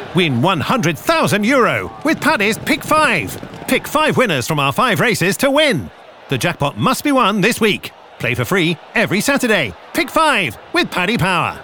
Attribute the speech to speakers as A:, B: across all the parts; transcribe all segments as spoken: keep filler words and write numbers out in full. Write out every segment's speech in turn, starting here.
A: Win one hundred thousand euro with Paddy's Pick five. Pick five winners from our five races to win. The jackpot must be won this week. Play for free every Saturday. Pick five with Paddy Power.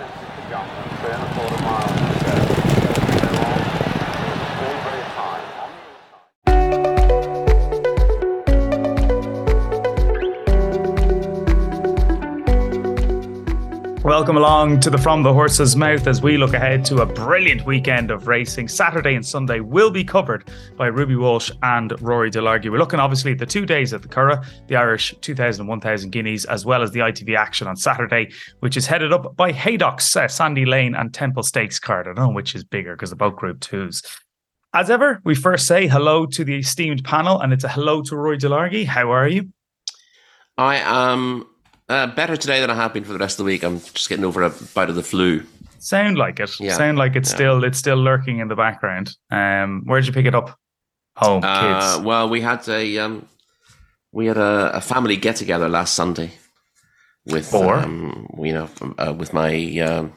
B: Welcome along to the From the Horse's Mouth as we look ahead to a brilliant weekend of racing. Saturday and Sunday will be covered by Ruby Walsh and Rory Delargy. We're looking obviously at the two days at the Curragh, the Irish two thousand and one thousand guineas, as well as the I T V action on Saturday, which is headed up by Haydock's uh, Sandy Lane and Temple Stakes card. I don't know which is bigger because they're both Group twos. As ever, we first say hello to the esteemed panel, and it's a hello to Rory Delargy. How are you?
C: I am... Uh, better today than I have been for the rest of the week. I'm just getting over a bout of the flu.
B: Sound like it. Yeah. Sound like it's yeah. still it's still lurking in the background. Um, where'd you pick it up? Home,
C: uh,
B: kids.
C: Well, we had a um, we had a, a family get together last Sunday with
B: or
C: um, you know uh, with my um,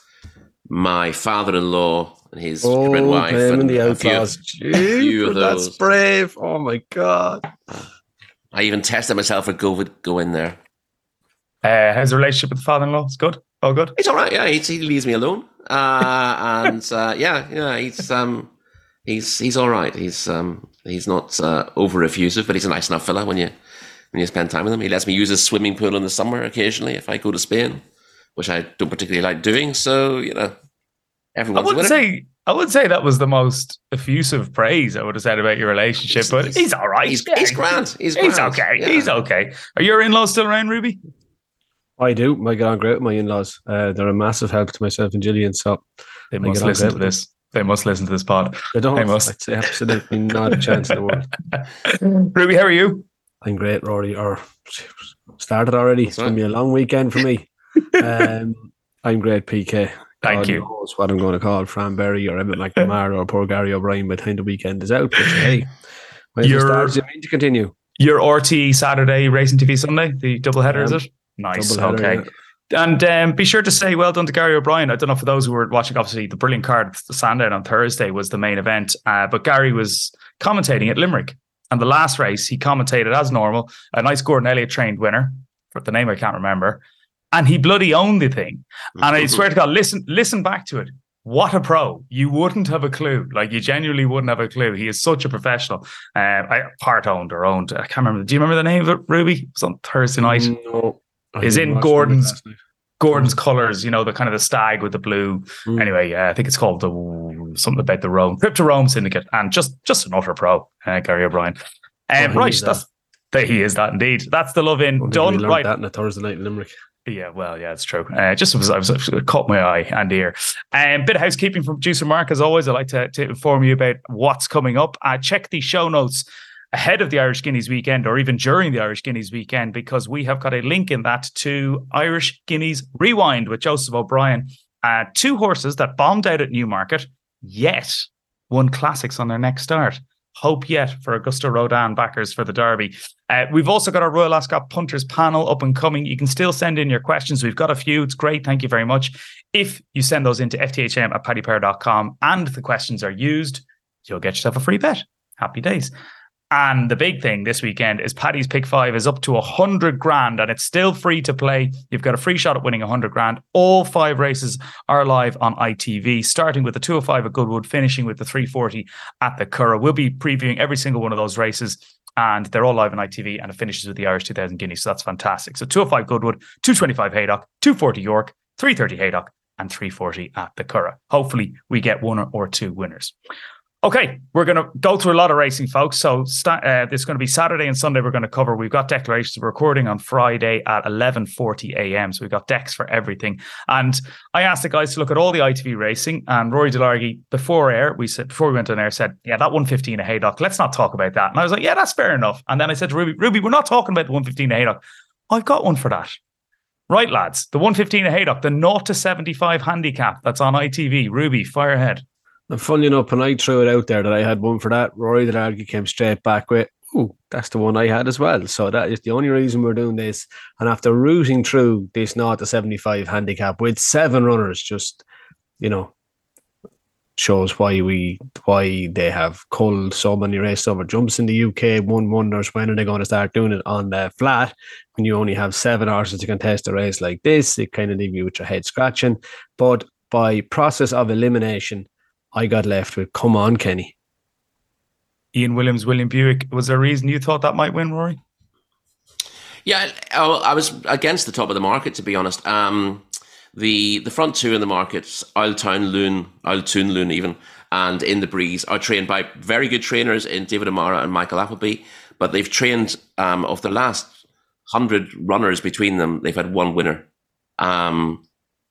C: my father-in-law and his
D: oh,
C: current wife
D: and,
C: and
D: the
C: a few,
D: outlaws.
C: a few of those.
D: That's brave. Oh my god!
C: I even tested myself for COVID. Go in there.
B: Uh, how's the relationship with the father-in-law? It's good. All good.
C: It's all right. Yeah, he, he leaves me alone. Uh, and uh, yeah, yeah, he's um, he's he's all right. He's um, he's not uh, over effusive, but he's a nice enough fella when you when you spend time with him. He lets me use his swimming pool in the summer occasionally if I go to Spain, which I don't particularly like doing. So you know, everyone's.
B: I wouldn't say I would say that was the most effusive praise I would have said about your relationship,
C: he's,
B: but
C: he's,
B: he's all right.
C: He's,
B: yeah.
C: he's grand. He's,
B: he's
C: grand.
B: okay.
C: Yeah.
B: He's okay. Are your in-laws still around, Ruby?
D: I do. I get on great with my in-laws. Uh, they're a massive help to myself and Gillian. So
B: they must listen to this. They must listen to this pod.
D: They don't.
B: They must.
D: I'd say absolutely not a chance in the world.
B: Ruby, how are you?
D: I'm great, Rory. Or started already. That's it's right. Going to be a long weekend for me. um, I'm great, P K.
B: Thank
D: God
B: you.
D: knows what I'm going to call Fran Berry or Emmett McNamara or poor Gary O'Brien by the time the weekend is out. But hey, when it starts, you mean to continue.
B: Your R T Saturday, Racing T V Sunday, the double header, um, is it? Nice. Okay. Yeah. And um, be sure to say well done to Gary O'Brien. I don't know for those who were watching, obviously, the brilliant card, the Sandown on Thursday was the main event. Uh, but Gary was commentating at Limerick. And the last race, he commentated as normal. A nice Gordon Elliott trained winner, for the name I can't remember. And he bloody owned the thing. And I swear to God, listen, listen back to it. What a pro. You wouldn't have a clue. Like, you genuinely wouldn't have a clue. He is such a professional. Uh, I part owned or owned. I can't remember. Do you remember the name of it, Ruby? It was on Thursday night.
D: No.
B: Is in Gordon's Gordon's colours, you know, the kind of the stag with the blue. Mm. Anyway, uh, I think it's called the something about the Rome, Crypto Rome Syndicate. And just just an utter pro, uh, Gary O'Brien. Um, oh, right, that's that. He is that indeed. That's the love in.
D: Well,
B: done.
D: We
B: right.
D: that in a Thursday night in Limerick.
B: Yeah, well, yeah, it's true. Uh, just was I was it caught my eye and ear. Um, bit of housekeeping from producer Mark, as always. I like to, to inform you about what's coming up. Uh, check the show notes ahead of the Irish Guineas weekend, or even during the Irish Guineas weekend, because we have got a link in that to Irish Guineas Rewind with Joseph O'Brien. Uh, two horses that bombed out at Newmarket, yet won classics on their next start. Hope yet for Augusta Rodin backers for the Derby. Uh, we've also got our Royal Ascot Punters panel up and coming. You can still send in your questions. We've got a few. It's great. Thank you very much. If you send those into f t h m at paddy power dot com and the questions are used, you'll get yourself a free bet. Happy days. And the big thing this weekend is Paddy's Pick Five is up to a hundred grand, and it's still free to play. You've got a free shot at winning a hundred grand. All five races are live on I T V, starting with the two oh five at Goodwood, finishing with the three forty at the Curragh. We'll be previewing every single one of those races, and they're all live on I T V, and it finishes with the Irish two thousand guineas. So that's fantastic. So two oh five Goodwood, two twenty-five Haydock, two forty York, three thirty Haydock, and three forty at the Curragh. Hopefully, we get one or two winners. Okay, we're going to go through a lot of racing, folks. So uh, it's going to be Saturday and Sunday we're going to cover. We've got declarations. We're recording on Friday at eleven forty a.m. So we've got decks for everything. And I asked the guys to look at all the I T V racing. And Rory Delargy, before air, we said before we went on air, said, yeah, that one fifteen at Haydock, let's not talk about that. And I was like, yeah, that's fair enough. And then I said to Ruby, Ruby, we're not talking about the one fifteen at Haydock. I've got one for that. Right, lads, the one fifteen at Haydock, the zero to seventy-five handicap that's on I T V. Ruby, fire ahead.
D: And funny enough, when I threw it out there that I had one for that, Rory Delargy came straight back with, ooh, that's the one I had as well. So that is the only reason we're doing this. And after rooting through this zero to seventy-five handicap with seven runners, just, you know, shows why we why they have culled so many race over jumps in the U K. One wonders when are they going to start doing it on the flat when you only have seven horses to contest a race like this. It kind of leaves you with your head scratching. But by process of elimination, I got left with Come On Kenny.
B: Ian Williams, William Buick. Was there a reason you thought that might win, Rory?
C: Yeah, I, I was against the top of the market, to be honest. Um, the the front two in the markets, Old Town Loon, Old Toon Loon even, and In the Breeze are trained by very good trainers in David Amara and Michael Appleby, but they've trained, um, of the last hundred runners between them, they've had one winner. Um,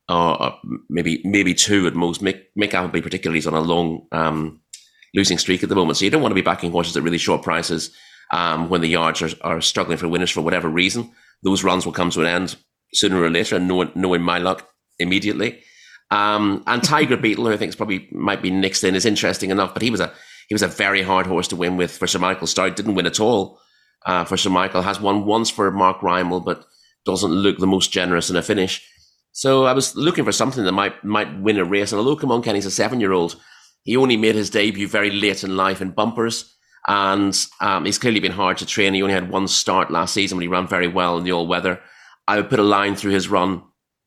C: or maybe maybe two at most. Mick, Mick Appleby particularly is on a long um, losing streak at the moment, so you don't want to be backing horses at really short prices. Um, when the yards are, are struggling for winners for whatever reason, those runs will come to an end sooner or later, and knowing, knowing my luck immediately. Um, and Tiger Beetle, who I think is probably might be next in, is interesting enough, but he was a he was a very hard horse to win with for Sir Michael Stoute. Didn't win at all uh, for Sir Michael. Has won once for Mark Rymel, but doesn't look the most generous in a finish. So I was looking for something that might might win a race. And although Come On Kenny's a seven-year-old, he only made his debut very late in life in bumpers. And um, he's clearly been hard to train. He only had one start last season when he ran very well in the all-weather. I would put a line through his run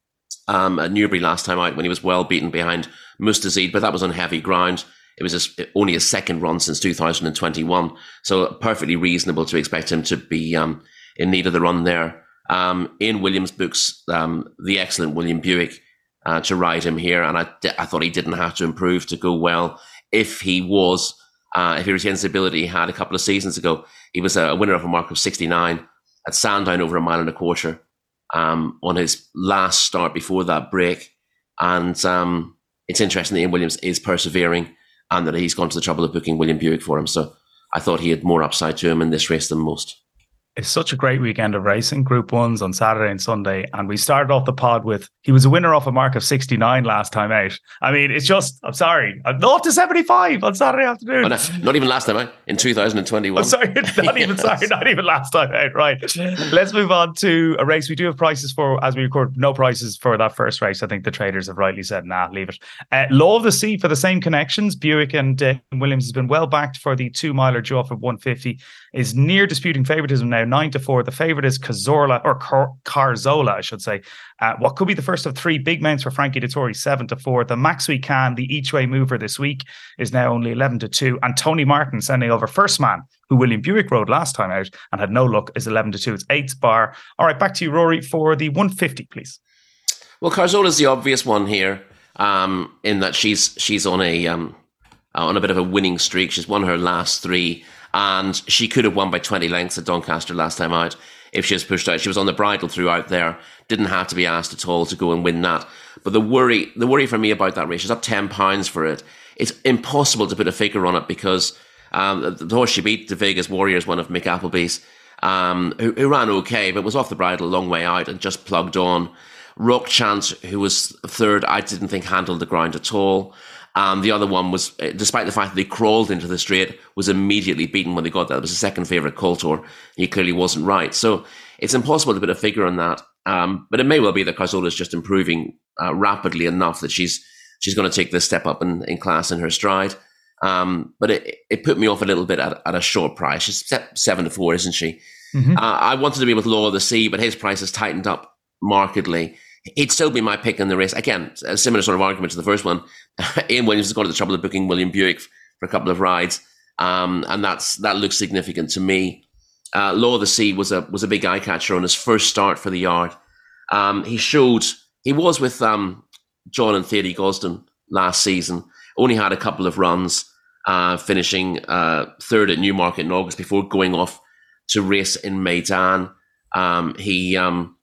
C: um, at Newbury last time out when he was well beaten behind Mustazid, but that was on heavy ground. It was his, only his second run since two thousand twenty-one, so perfectly reasonable to expect him to be um, in need of the run there. Um, Ian Williams books um, the excellent William Buick uh, to ride him here, and I, I thought he didn't have to improve to go well if he was... Uh, if he retains the ability he had a couple of seasons ago. He was a winner of a mark of sixty-nine at Sandown over a mile and a quarter um, on his last start before that break. And um, it's interesting that Ian Williams is persevering and that he's gone to the trouble of booking William Buick for him. So I thought he had more upside to him in this race than most.
B: It's such a great weekend of racing, Group Ones on Saturday and Sunday. And we started off the pod with, he was a winner off a mark of sixty-nine last time out. I mean, it's just, I'm sorry, I'm not to seventy-five on Saturday afternoon.
C: Oh, no, not even last time out, in two thousand twenty-one.
B: I'm sorry, not even, yes. sorry, not even last time out, right. Let's move on to a race we do have prices for, as we record, no prices for that first race. I think the traders have rightly said, nah, leave it. Uh, Law of the Sea for the same connections. Buick and uh, Williams has been well backed for the two miler due off of one fifty. Is near disputing favoritism now, nine to four. The favorite is Cazorla, or Car- Carzola, I should say. Uh, what could be the first of three big mounts for Frankie Dettori, seven to four. The Max We Can, the each way mover this week, is now only eleven to two. And Tony Martin sending over First Man, who William Buick rode last time out and had no luck, is eleven to two. It's eighth bar. All right, back to you, Rory, for the one fifty, please.
C: Well, Carzola's the obvious one here, um, in that she's she's on a um, on a bit of a winning streak. She's won her last three. And she could have won by twenty lengths at Doncaster last time out if she was pushed out. She was on the bridle throughout there. Didn't have to be asked at all to go and win that. But the worry, the worry for me about that race, she's up ten pounds for it. It's impossible to put a figure on it because um, the, the horse she beat, the Vegas Warriors, one of Mick Appleby's, um, who, who ran okay, but was off the bridle a long way out and just plugged on. Rock Chance, who was third, I didn't think handled the ground at all. Um, the other one was, despite the fact that they crawled into the straight, was immediately beaten when they got there. It was a second favourite Coulter. He clearly wasn't right. So it's impossible to put a figure on that. Um, but it may well be that Carzola is just improving uh, rapidly enough that she's she's going to take this step up in, in class in her stride. Um, but it, it put me off a little bit at, at a short price. She's seven to four, isn't she? Mm-hmm. Uh, I wanted to be with Law of the Sea, but his price has tightened up markedly. He'd still be my pick in the race. Again, a similar sort of argument to the first one. Ian Williams has gone to the trouble of booking William Buick for a couple of rides, um, and that's that looks significant to me. Uh, Law of the Sea was a was a big eye catcher on his first start for the yard. Um, he showed he was with um, John and Thady Gosden last season. Only had a couple of runs, uh, finishing uh, third at Newmarket in August before going off to race in Meydan. Um, he um,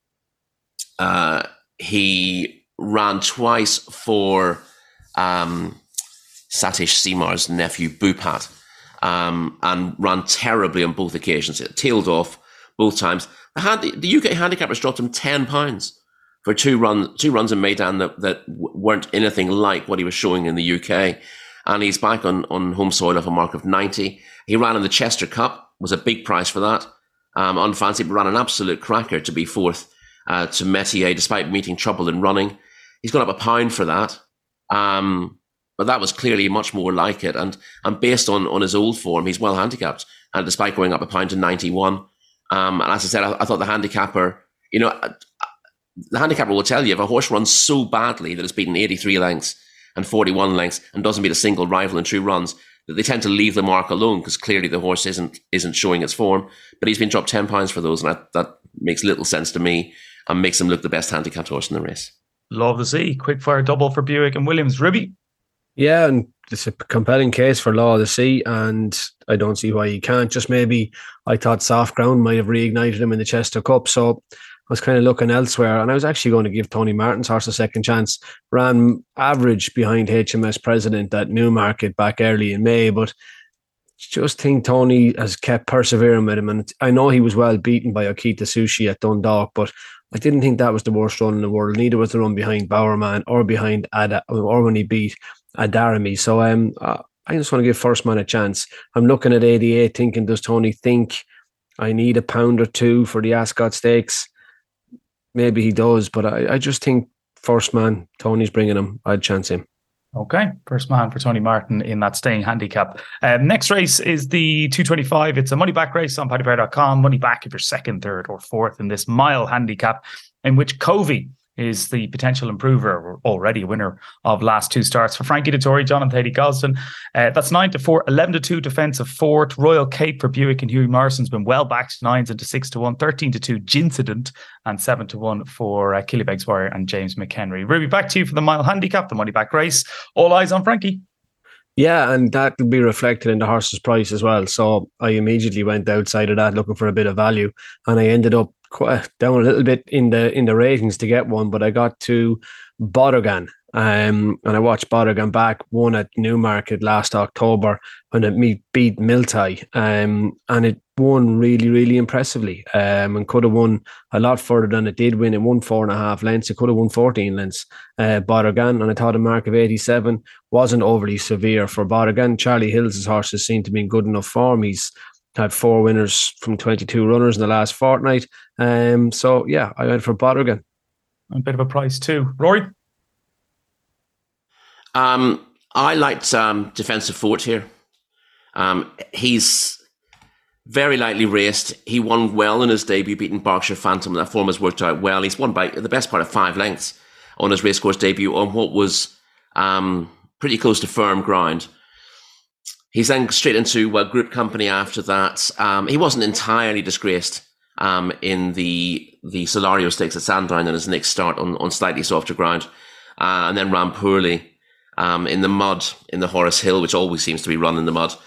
C: uh, He ran twice for um, Satish Seemar's nephew, Bupat, um, and ran terribly on both occasions. It tailed off both times. The, hand, the U K handicappers dropped him ten pounds for two, run, two runs in Meydan that, that weren't anything like what he was showing in the U K. And he's back on, on home soil off a mark of ninety. He ran in the Chester Cup, was a big price for that. Um, unfancied, but ran an absolute cracker to be fourth. Uh, to Metier, despite meeting trouble in running. He's gone up a pound for that. Um, but that was clearly much more like it. And and based on, on his old form, he's well handicapped. And despite going up a pound to ninety-one, um, and as I said, I, I thought the handicapper, you know, the handicapper will tell you if a horse runs so badly that it's beaten eighty-three lengths and forty-one lengths and doesn't beat a single rival in two runs, that they tend to leave the mark alone because clearly the horse isn't isn't showing its form. But he's been dropped ten pounds for those, and that, that makes little sense to me and makes him look the best handicapped horse in the race.
B: Love to see. Quickfire double for Buick and Williams. Ruby?
D: Yeah, and it's a compelling case for Law of the Sea, and I don't see why he can't. Just maybe I thought soft ground might have reignited him in the Chester Cup, so I was kind of looking elsewhere, and I was actually going to give Tony Martin's horse a second chance. Ran average behind H M S President at Newmarket back early in May, but just think Tony has kept persevering with him, and I know he was well beaten by Okita Sushi at Dundalk, but I didn't think that was the worst run in the world. Neither was the run behind Bowerman or behind Ada, or when he beat Adarami. So um, I just want to give First Man a chance. I'm looking at eighty-eight thinking, does Tony think I need a pound or two for the Ascot Stakes? Maybe he does, but I, I just think First Man, Tony's bringing him. I'd chance him.
B: Okay, First Man for Tony Martin in that staying handicap. Um, next race is the two twenty-five. It's a money back race on paddy power dot com. Money back if you're second, third or fourth in this mile handicap, in which Covey is the potential improver, already a winner of last two starts. For Frankie Dettori, Jonathan Thady Gosden, uh, that's nine to four, eleven to two defensive fourth. Royal Cape for Buick and Hughie Morrison's been well backed, nines into six to one, thirteen to two Gincident, and seven to one for uh, Killybegs Warrior and James McHenry. Ruby, back to you for the mile handicap, the money back race. All eyes on Frankie.
D: Yeah, and that will be reflected in the horse's price as well. So I immediately went outside of that looking for a bit of value, and I ended up quite down a little bit in the in the ratings to get one, but I got to Bodogan, um, and I watched Bodogan back, won at Newmarket last October when it beat Miltai, um, and it won really, really impressively, um, and could have won a lot further than it did win. It won four and a half lengths. It could have won fourteen lengths, uh, Bodogan, and I thought a mark of eighty-seven wasn't overly severe for Bodogan. Charlie Hill's horses seem to be in good enough form. He's had four winners from twenty-two runners in the last fortnight. Um, so, yeah, I went for Bodogan.
B: A bit of a price too. Rory?
C: Um, I liked um, Defensive Fort here. Um, he's very lightly raced. He won well in his debut, beating Berkshire Phantom. That form has worked out well. He's won by the best part of five lengths on his racecourse debut on what was um, pretty close to firm ground. He's then straight into well, Group Company after that. Um, he wasn't entirely disgraced um, in the the Solario Stakes at Sandown in his next start on, on slightly softer ground, uh, and then ran poorly um, in the mud in the Horace Hill, which always seems to be run in the mud.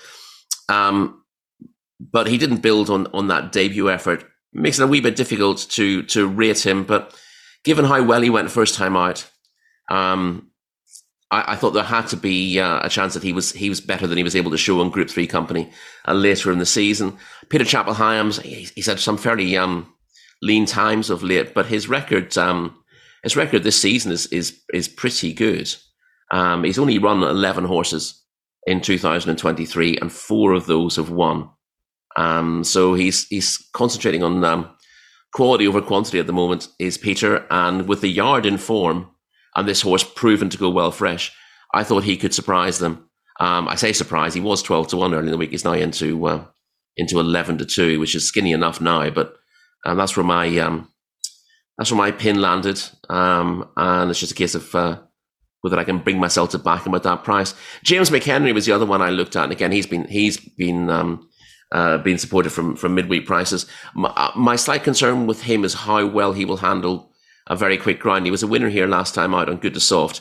C: Um, but he didn't build on on that debut effort. Makes it a wee bit difficult to to rate him. But given how well he went first time out, um, I, I thought there had to be uh, a chance that he was he was better than he was able to show in Group Three Company uh, later in the season. Peter Chappell-Hyams, he, he's had some fairly um, lean times of late, but his record um, his record this season is is is pretty good. Um, he's only run eleven horses in two thousand twenty-three, and four of those have won. Um, so he's he's concentrating on um, quality over quantity at the moment, is Peter, and with the yard in form and this horse proven to go well fresh, I thought he could surprise them. Um, I say surprise, he was twelve to one early in the week. He's now into uh, into eleven to two, which is skinny enough now, but um, that's where my um, that's where my pin landed, um, and it's just a case of uh, whether I can bring myself to back him at that price. James McHenry was the other one I looked at, and again, he's been he's been um, uh, being supported from from midweek prices. My, my slight concern with him is how well he will handle a very quick grind. He was a winner here last time out on Good to Soft,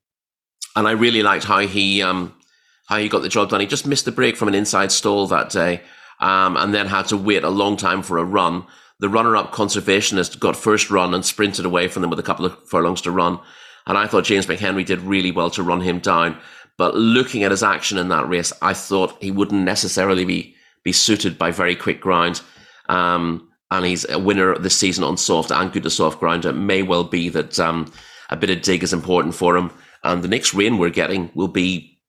C: and I really liked how he um, how he got the job done. He just missed the break from an inside stall that day, um, and then had to wait a long time for a run. The runner-up Conservationist got first run and sprinted away from them with a couple of furlongs to run. And I thought James McHenry did really well to run him down. But looking at his action in that race, I thought he wouldn't necessarily be be suited by very quick ground. Um, and he's a winner this season on soft and Good to Soft ground. It may well be that um, a bit of dig is important for him. And the next rain we're getting will be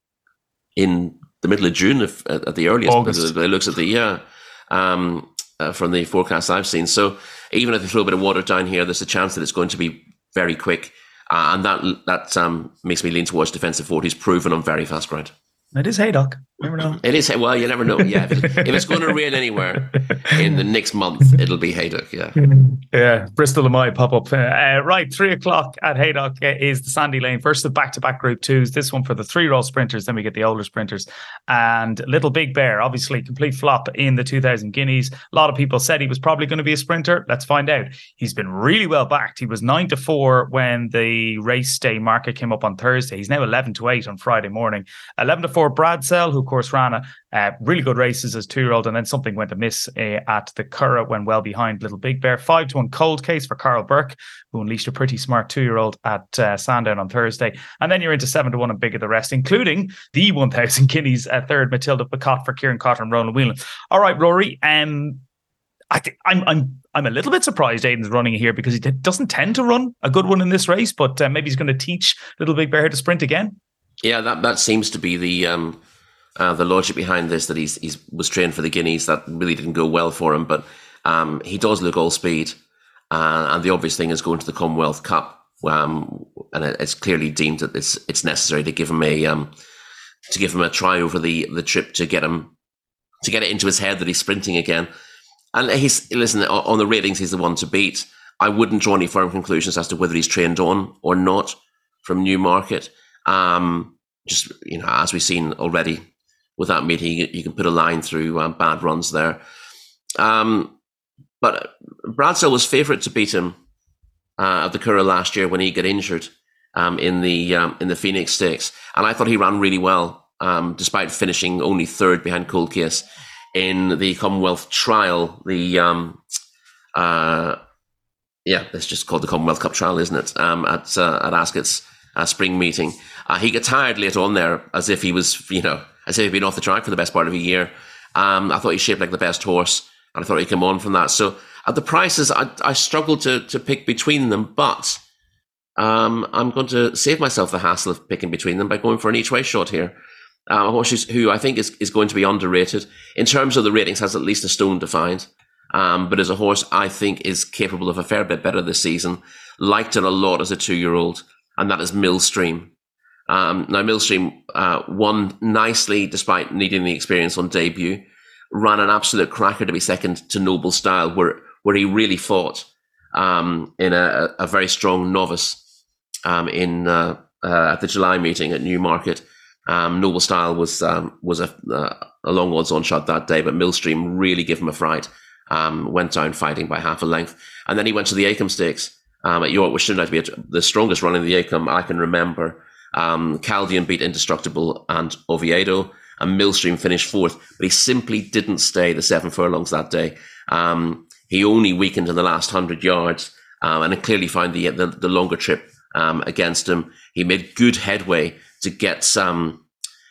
C: in the middle of June, if, at, at the earliest.
B: August.
C: It looks at the yeah, um, uh, from the forecast I've seen. So even if they throw a bit of water down here, there's a chance that it's going to be very quick. uh, and that that um, makes me lean towards defensive forward. He's proven on very fast ground.
B: It is Haydock. Never know.
C: It is. Well, you never know. Yeah, if it's, if it's going to rain anywhere in the next month, it'll be Haydock. Yeah,
B: yeah. Bristol and might pop up. Uh, right, three o'clock at Haydock is the Sandy Lane. First, the back-to-back Group Twos. This one for the three-row sprinters. Then we get the older sprinters and Little Big Bear. Obviously, complete flop in the two thousand Guineas. A lot of people said he was probably going to be a sprinter. Let's find out. He's been really well backed. He was nine to four when the race day market came up on Thursday. He's now eleven to eight on Friday morning. Eleven to four. Bradsell, who of course ran a uh, really good races as two-year-old, and then something went amiss uh, at the Curragh when well behind Little Big Bear. Five to one Cold Case for Carl Burke, who unleashed a pretty smart two-year-old at uh, Sandown on Thursday. And then you're into seven to one and bigger the rest, including the one thousand Guineas uh, third Matilda Bacot for Kieran Cotter and Roland Whelan. All right, Rory, um, I think I'm I'm I'm a little bit surprised Aidan's running here because he t- doesn't tend to run a good one in this race, but uh, maybe he's going to teach Little Big Bear how to sprint again.
C: Yeah, that, that seems to be the um, uh, the logic behind this, that he's he's was trained for the Guineas. That really didn't go well for him, but um, he does look all speed. Uh, and the obvious thing is going to the Commonwealth Cup, um, and it, it's clearly deemed that it's it's necessary to give him a um, to give him a try over the, the trip to get him to get it into his head that he's sprinting again. And he's listen on the ratings, he's the one to beat. I wouldn't draw any firm conclusions as to whether he's trained on or not from Newmarket. Um, just, you know, as we've seen already with that meeting, you, you can put a line through um, bad runs there. Um, but Bradsell was favourite to beat him uh, at the Curragh last year when he got injured um, in the um, in the Phoenix Stakes, and I thought he ran really well, um, despite finishing only third behind Cold Case in the Commonwealth Trial. The um, uh, yeah, it's just called the Commonwealth Cup Trial, isn't it? Um, at uh, at Ascot's uh, spring meeting. Uh, he got tired later on there, as if he was, you know, as if he'd been off the track for the best part of a year. Um, I thought he shaped like the best horse, and I thought he'd come on from that. So at the prices, I, I struggled to to pick between them, but um, I'm going to save myself the hassle of picking between them by going for an each-way shot here. Uh, a horse who I think is, is going to be underrated. In terms of the ratings, has at least a stone to find. Um, but as a horse, I think is capable of a fair bit better this season. Liked it a lot as a two-year-old, and that is Millstream. Um, now, Millstream uh, won nicely despite needing the experience on debut. Ran an absolute cracker to be second to Noble Style, where where he really fought um, in a, a very strong novice um, in uh, uh, at the July meeting at Newmarket. Um, Noble Style was um, was a, uh, a long odds on shot that day, but Millstream really gave him a fright. Um, went down fighting by half a length, and then he went to the Acomb Stakes um, at York, which turned out to be a, the strongest run in the Acomb I can remember. Um, Caldeon beat Indestructible and Oviedo, and Millstream finished fourth, but he simply didn't stay the seven furlongs that day. Um, he only weakened in the last hundred yards, um, and it clearly found the, the the longer trip um, against him. He made good headway to get some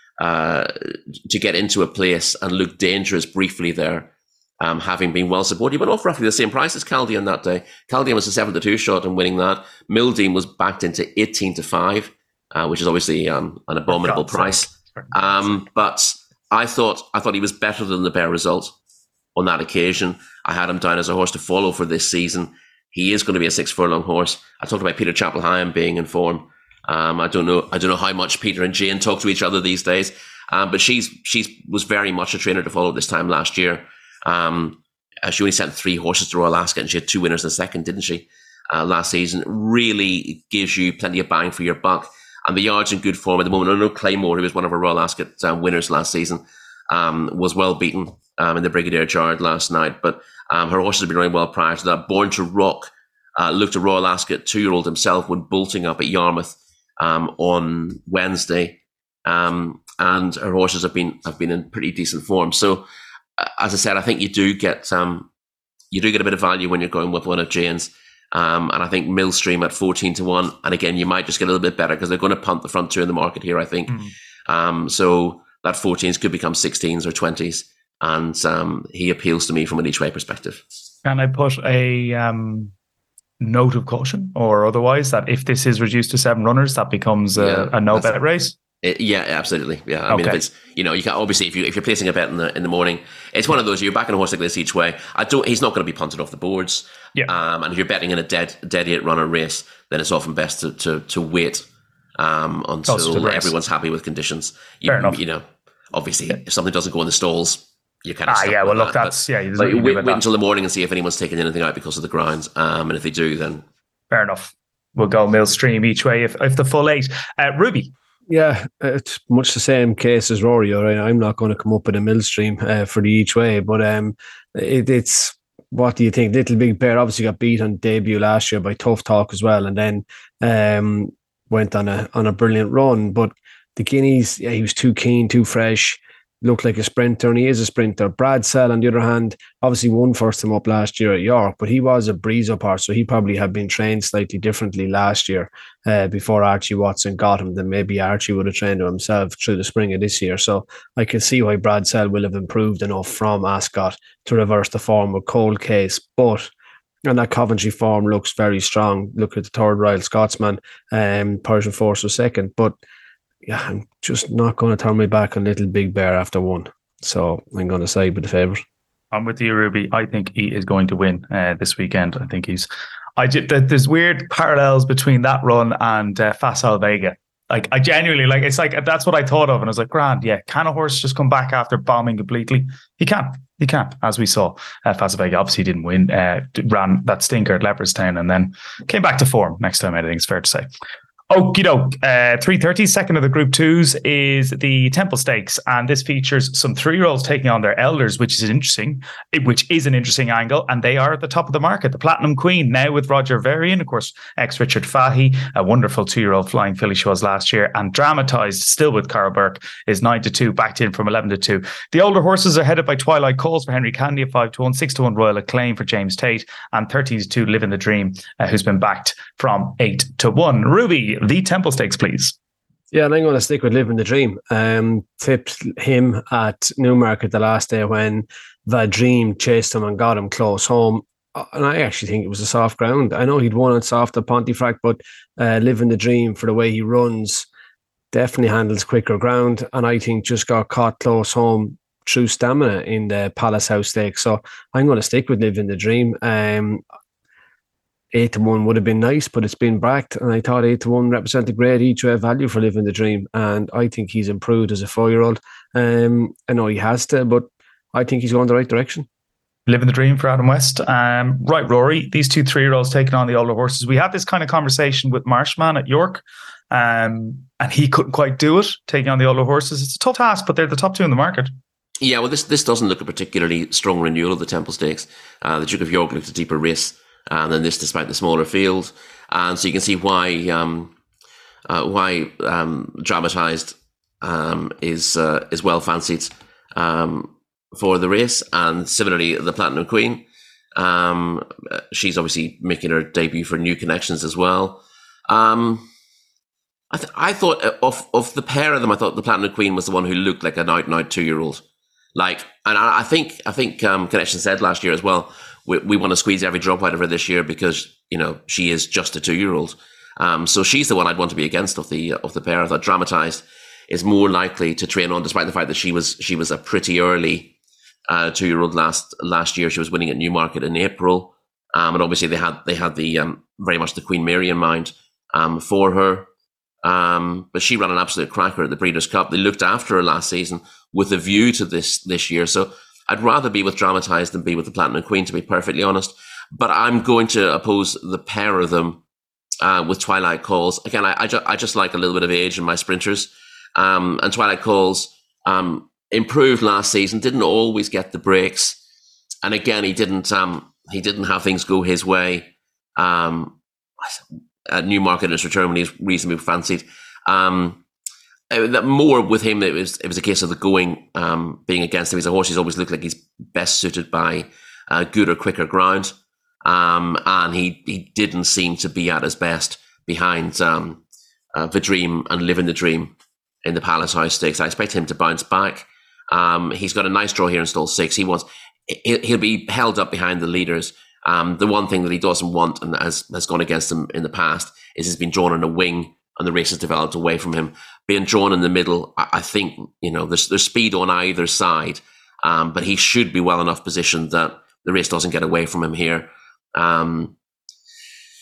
C: uh, to get into a place and look dangerous briefly there, um, having been well supported. He went off roughly the same price as Caldeon that day. Caldeon was a seven to two shot and winning that. Mildean was backed into eighteen to five, uh, which is obviously um, an abominable price. Um, but I thought I thought he was better than the Bear result on that occasion. I had him down as a horse to follow for this season. He is going to be a six furlong horse. I talked about Peter Chapel-Hyam being in form. Um, I don't know. I don't know how much Peter and Jane talk to each other these days. Um, but she's she's was very much a trainer to follow this time last year. Um, she only sent three horses to Royal Ascot, and she had two winners in the second, didn't she? Uh, last season really gives you plenty of bang for your buck. And the yard's in good form at the moment. I know Claymore, who was one of our Royal Ascot um, winners last season, um, was well beaten um, in the Brigadier Jard last night. But um, her horses have been running well prior to that. Born to Rock uh, looked a Royal Ascot two-year-old himself when bolting up at Yarmouth um, on Wednesday, um, and her horses have been have been in pretty decent form. So, uh, as I said, I think you do get um, you do get a bit of value when you're going with one of Jane's. Um, and I think Millstream at fourteen to one. And again, you might just get a little bit better because they're going to punt the front two in the market here, I think. Mm. Um, so that fourteens could become sixteens or twenties. And um, he appeals to me from an each way perspective.
B: Can I put a um, note of caution or otherwise that if this is reduced to seven runners, that becomes a, yeah, a no bet race?
C: It, yeah, absolutely. Yeah, I
B: okay.
C: mean, if it's, you know, you can obviously if you if you're placing a bet in the in the morning, it's one of those you're backing a horse like this each way. I don't. He's not going to be punted off the boards.
B: Yeah.
C: Um, and if you're betting in a dead dead eight runner race, then it's often best to to, to wait um, until everyone's happy with conditions. You,
B: Fair enough.
C: You know, obviously, yeah. if something doesn't go in the stalls, you kind of
B: ah yeah. Well, look,
C: that.
B: that's but, yeah.
C: Like, wait, wait until the morning and see if anyone's taking anything out because of the ground. Um, and if they do, then
B: fair enough. We'll go Millstream each way if if the full eight. Uh, Ruby.
D: Yeah, it's much the same case as Rory. All right, I'm not going to come up with a Millstream uh, for the each way, but um, it, it's what do you think? Little Big Bear obviously got beat on debut last year by Tough Talk as well, and then um, went on a on a brilliant run. But the Guineas, yeah, he was too keen, too fresh. Looked like a sprinter, and he is a sprinter. Brad Sell, on the other hand, obviously won first time up last year at York, but he was a breeze apart, so he probably had been trained slightly differently last year uh, before Archie Watson got him than maybe Archie would have trained him himself through the spring of this year. So I can see why Brad Sell will have improved enough from Ascot to reverse the form with Cold Case, but and that Coventry form looks very strong. Look at the third Royal Scotsman, um, Persian Force was second, but yeah, I'm just not going to turn my back on Little Big Bear after one. So I'm going to side with the favourite.
B: I'm with you, Ruby. I think he is going to win uh, this weekend. I think he's. I just, there's weird parallels between that run and uh, Facile Vega. Like I genuinely like. It's like that's what I thought of, and I was like, "Grand, yeah." Can a horse just come back after bombing completely? He can't. He can't, as we saw. Uh, Facile Vega obviously didn't win. Uh, ran that stinker at Leopardstown, and then came back to form next time. I think it's fair to say. Okie doke. Uh, three thirty, second of the Group Twos is the Temple Stakes, and this features some three-year-olds taking on their elders, which is interesting, which is an interesting angle, and they are at the top of the market. The Platinum Queen, now with Roger Varian, of course, ex-Richard Fahey, a wonderful two-year-old flying filly she was last year, and dramatised, still with Carl Burke, is nine to two, backed in from eleven to two. The older horses are headed by Twilight Calls for Henry Candy at five to one, six to one Royal Acclaim for James Tate, and thirteen to two Living the Dream, uh, who's been backed from eight to one. Ruby, the Temple Stakes, please.
D: Yeah, and I'm going to stick with Living the Dream. Um, tipped him at Newmarket the last day when Vadream chased him and got him close home. And I actually think it was a soft ground. I know he'd won it soft at Pontefract, but uh, Living the Dream, for the way he runs, definitely handles quicker ground. And I think just got caught close home through stamina in the Palace House Stakes. So I'm going to stick with Living the Dream. Um, Eight to one would have been nice, but it's been backed, and I thought eight to one represented great each way value for Living the Dream, and I think he's improved as a four-year-old. Um, I know he has to, but I think he's going the right direction.
B: Living the Dream for Adam West. Um, right, Rory, these two three-year-olds taking on the older horses. We had this kind of conversation with Marshman at York, um, and he couldn't quite do it, taking on the older horses. It's a tough task, but they're the top two in the market. Yeah,
C: well, this this doesn't look a particularly strong renewal of the Temple Stakes. Uh, the Duke of York looked a deeper race and then this, despite the smaller field, and so you can see why um, uh, why um, dramatised um, is uh, is well fancied um, for the race, and similarly the Platinum Queen. Um, she's obviously making her debut for New Connections as well. Um, I, th- I thought of of the pair of them, I thought the Platinum Queen was the one who looked like an out and out two year old. Like, and I, I think I think um, Connection said last year as well, we, we want to squeeze every drop out of her this year because, you know, she is just a two year old. Um, so she's the one I'd want to be against of the of the pair. I thought Dramatised is more likely to train on, despite the fact that she was she was a pretty early uh, two year old last last year. She was winning at Newmarket in April, um, and obviously they had they had the um, very much the Queen Mary in mind um, for her. Um, but she ran an absolute cracker at the Breeders' Cup. They looked after her last season with a view to this this year. So I'd rather be with Dramatised than be with the Platinum Queen, to be perfectly honest. But I'm going to oppose the pair of them uh, with Twilight Calls. Again, I I, ju- I just like a little bit of age in my sprinters. Um, and Twilight Calls um, improved last season, didn't always get the breaks. And again, he didn't um, he didn't have things go his way. Um, at Newmarket in his return when he's reasonably fancied. Um, that more with him, it was it was a case of the going um, being against him. He's a horse he's always looked like he's best suited by uh, good or quicker ground. Um, and he, he didn't seem to be at his best behind um, uh, the Dream and Living the Dream in the Palace House Stakes. I expect him to bounce back. Um, he's got a nice draw here in stall six. He wants he'll be held up behind the leaders. Um, the one thing that he doesn't want and has, has gone against him in the past is he's been drawn in a wing and the race has developed away from him. Being drawn in the middle, I, I think, you know, there's, there's speed on either side, um, but he should be well enough positioned that the race doesn't get away from him here. Um,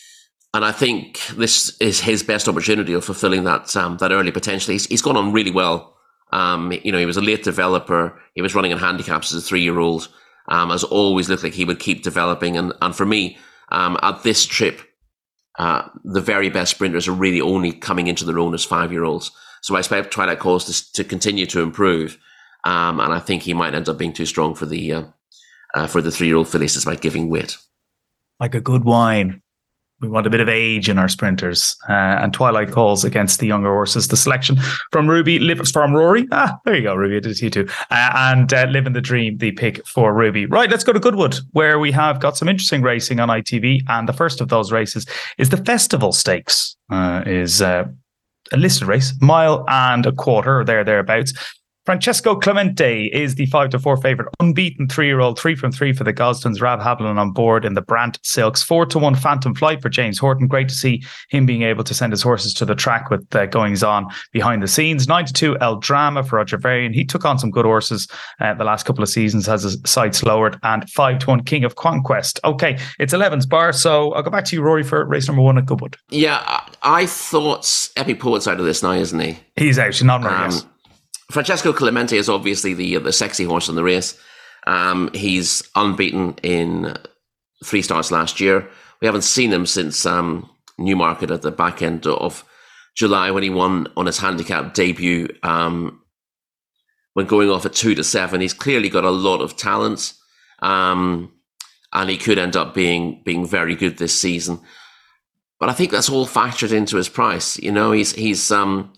C: and I think this is his best opportunity of fulfilling that um, that early potential. He's, he's gone on really well. Um, you know, he was a late developer. He was running in handicaps as a three-year-old. Um, has always looked like he would keep developing. And, and for me, um, at this trip, uh, the very best sprinters are really only coming into their own as five-year-olds. So I expect Twilight Calls to, to continue to improve. Um, and I think he might end up being too strong for the uh, uh, for the three-year-old fillies despite giving weight.
B: Like a good wine. We want a bit of age in our sprinters, uh, and Twilight Calls against the younger horses. The selection from Ruby, live from Rory. Ah, there you go, Ruby. I did see too. Uh, and uh, Living the Dream, the pick for Ruby. Right, let's go to Goodwood, where we have got some interesting racing on I T V. And the first of those races is the Festival Stakes. Uh, is uh, a listed race, mile and a quarter, or there thereabouts. Francesco Clemente is the five to four favourite, unbeaten three-year-old, three from three for the Gosdens. Rab Haviland on board in the Brandt Silks. Four to one Phantom Flight for James Horton. Great to see him being able to send his horses to the track with uh, goings on behind the scenes. Nine to two El Drama for Roger Varian. He took on some good horses uh, the last couple of seasons, has his sights lowered. And five to one King of Conquest. Okay, it's eleven's bar, so I'll go back to you, Rory, for race number one at Goodwood.
C: Yeah, I, I thought Epic Poet's out of this now, isn't he?
B: He's out. She's not right,
C: um,
B: yes.
C: Francesco Clemente is obviously the the sexy horse in the race. Um, he's unbeaten in three starts last year. We haven't seen him since um, Newmarket at the back end of July when he won on his handicap debut. Um, when going off at two to seven, he's clearly got a lot of talent, um, and he could end up being being very good this season. But I think that's all factored into his price. You know, he's he's um.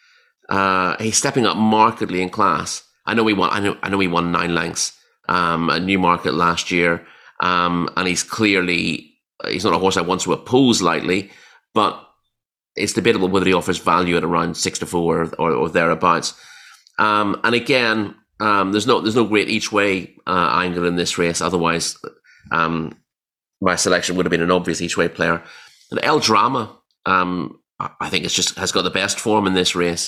C: Uh, he's stepping up markedly in class. I know he won. I know. I know he won nine lengths um, at Newmarket last year, um, and he's clearly he's not a horse I want to oppose lightly. But it's debatable whether he offers value at around six to four or, or, or thereabouts. Um, and again, um, there's no there's no great each way uh, angle in this race. Otherwise, um, my selection would have been an obvious each way player. And El Drama, um, I think it's just has got the best form in this race.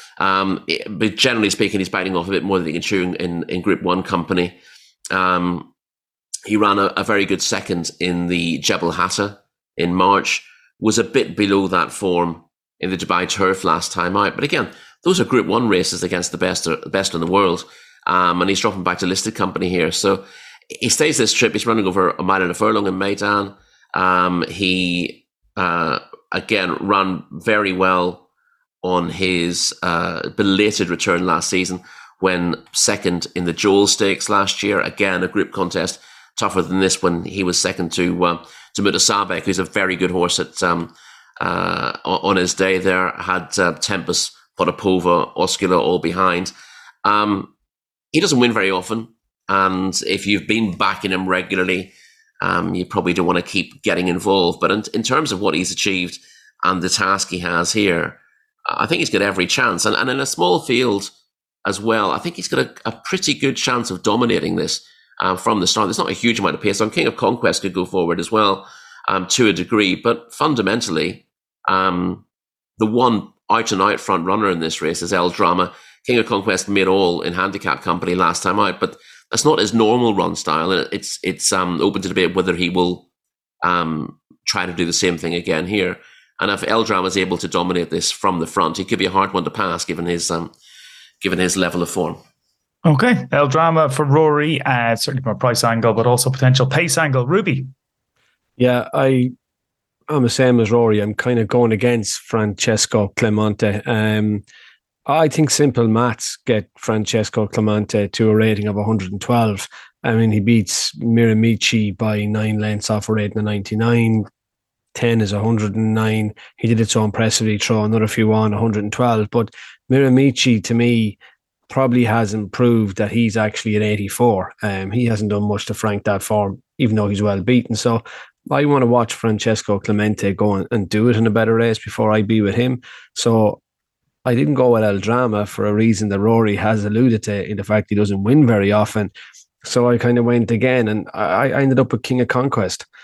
C: Um, it, but generally speaking, he's biting off a bit more than he can chew in, in Group One company. Um, he ran a, a very good second in the Jebel Hatta in March, was a bit below that form in the Dubai Turf last time out. But again, those are Group One races against the best, the best in the world. Um, and he's dropping back to listed company here. So he stays this trip. He's running over a mile and a furlong in Meydan. Um, he, uh, again, ran very well on his uh, belated return last season when second in the Joel Stakes last year. Again, a group contest tougher than this when he was second to uh, to Mutasabek, who's a very good horse at um, uh, on his day there. Had uh, Tempest, Potapova, Oscula all behind. Um, he doesn't win very often, and if you've been backing him regularly, um, you probably don't want to keep getting involved. But in, in terms of what he's achieved and the task he has here, I think he's got every chance. And, and in a small field as well, I think he's got a, a pretty good chance of dominating this um, from the start. There's not a huge amount of pace. So King of Conquest could go forward as well um, to a degree. But fundamentally, um, the one out-and-out front runner in this race is El Drama. King of Conquest made all in handicap company last time out, but that's not his normal run style. And it's it's um, open to debate whether he will um, try to do the same thing again here. And if El Drama is able to dominate this from the front, he could be a hard one to pass given his um, given his level of form.
B: Okay, El Drama for Rory, uh, certainly from a price angle, but also potential pace angle. Ruby.
D: Yeah, I, I'm the same as Rory. I'm kind of going against Francesco Clemente. Um, I think simple maths get Francesco Clemente to a rating of one hundred twelve. I mean, he beats Miramichi by nine lengths off a rating of ninety-nine. ten is one hundred nine. He did it so impressively, throw another few on, one hundred twelve. But Miramichi, to me, probably hasn't proved that he's actually an eighty-four. Um, he hasn't done much to frank that form, even though he's well beaten. So I want to watch Francesco Clemente go and do it in a better race before I be with him. So I didn't go with El Drama for a reason that Rory has alluded to, in the fact he doesn't win very often. So I kind of went again, and I, I ended up with King of Conquest.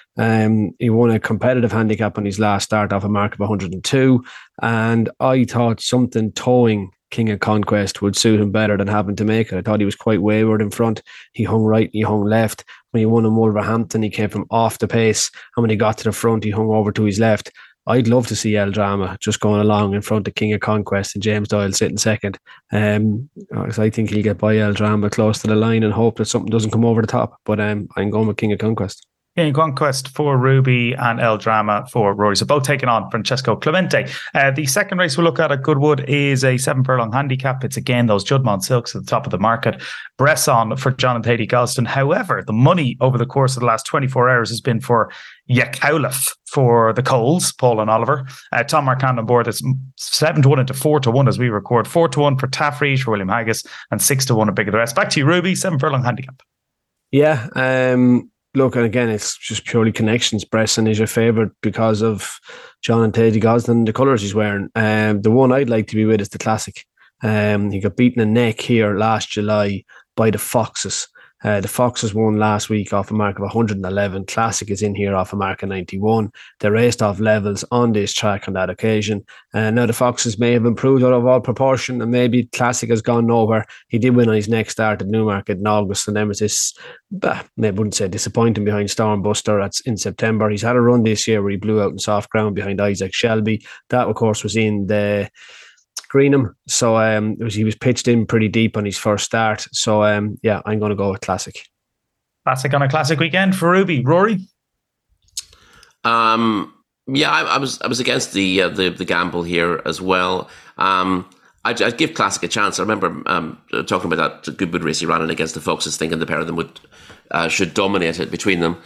D: Um, he won a competitive handicap on his last start off a mark of one hundred two, and I thought something towing King of Conquest would suit him better than having to make it. I thought he was quite wayward in front. He hung right, he hung left. When he won in Wolverhampton, he came from off the pace, and when he got to the front, he hung over to his left. I'd love to see El Drama just going along in front of King of Conquest and James Doyle sitting second. Um, I think he'll get by El Drama close to the line and hope that something doesn't come over the top. But um, I'm going with King of Conquest.
B: King of Conquest for Ruby and El Drama for Rory. So both taking on Francesco Clemente. Uh, the second race we'll look at at Goodwood is a seven furlong handicap. It's again those Juddmonte Silks at the top of the market. Bresson for John and Thady Galston. However, the money over the course of the last twenty-four hours has been for Yakoulef for the Coles, Paul and Oliver. Uh, Tom Marquand on board. It's seven to one into four to one as we record. Four to one for Taffrige for William Haggis and six to one at Big of the Rest. Back to you, Ruby. Seven furlong handicap.
D: Yeah. Um, Look, and again, it's just purely connections. Bresson is your favourite because of John and Thady Gosden and the colours he's wearing. Um, the one I'd like to be with is the Classic. Um, he got beaten in neck here last July by the Foxes. Uh, the Foxes won last week off a mark of one hundred eleven. Classic is in here off a mark of ninety-one. They raced off levels on this track on that occasion. Uh, now, the Foxes may have improved out of all proportion, and maybe Classic has gone nowhere. He did win on his next start at Newmarket in August, and then was this, bah, I wouldn't say disappointing behind Stormbuster at, in September. He's had a run this year where he blew out in soft ground behind Isaac Shelby. That, of course, was in the Greenham, so um, it was, he was pitched in pretty deep on his first start. So um, yeah, I'm going to go with Classic.
B: Classic on a classic weekend for Ruby. Rory?
C: Um, yeah, I, I was I was against the uh, the the gamble here as well. Um, I'd, I'd give Classic a chance. I remember um, talking about that Goodwood race he ran in against the Foxes, thinking the pair of them would uh, should dominate it between them.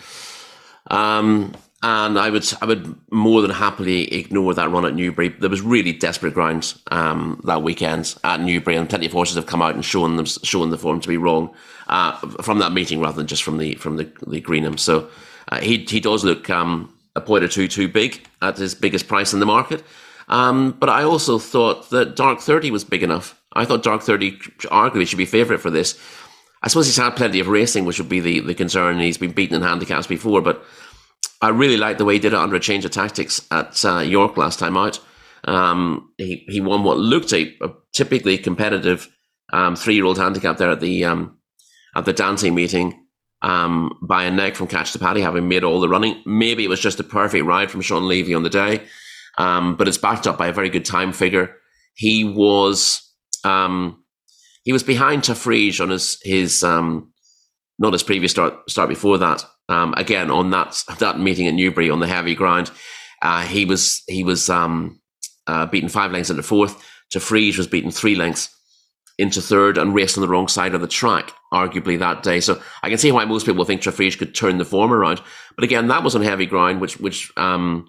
C: Um, And I would I would more than happily ignore that run at Newbury. There was really desperate ground um, that weekend at Newbury, and plenty of horses have come out and shown them shown the form to be wrong uh, from that meeting rather than just from the from the, the Greenham. So uh, he he does look um, a point or two too big at his biggest price in the market. Um, but I also thought that Dark thirty was big enough. I thought Dark thirty arguably should be favourite for this. I suppose he's had plenty of racing, which would be the, the concern. He's been beaten in handicaps before, but I really liked the way he did it under a change of tactics at uh, York last time out. Um, he, he won what looked a, a typically competitive um, three-year-old handicap there at the um, at the Dante meeting um, by a neck from catch to paddy, having made all the running. Maybe it was just a perfect ride from Sean Levy on the day, um, but it's backed up by a very good time figure. He was um, he was behind Taffrige on his his um, not his previous start start before that. Um, again, on that that meeting at Newbury on the heavy ground, uh, he was he was um, uh, beaten five lengths into fourth. Taffrige was beaten three lengths into third and raced on the wrong side of the track, arguably that day. So I can see why most people think Taffrige could turn the form around. But again, that was on heavy ground, which which um,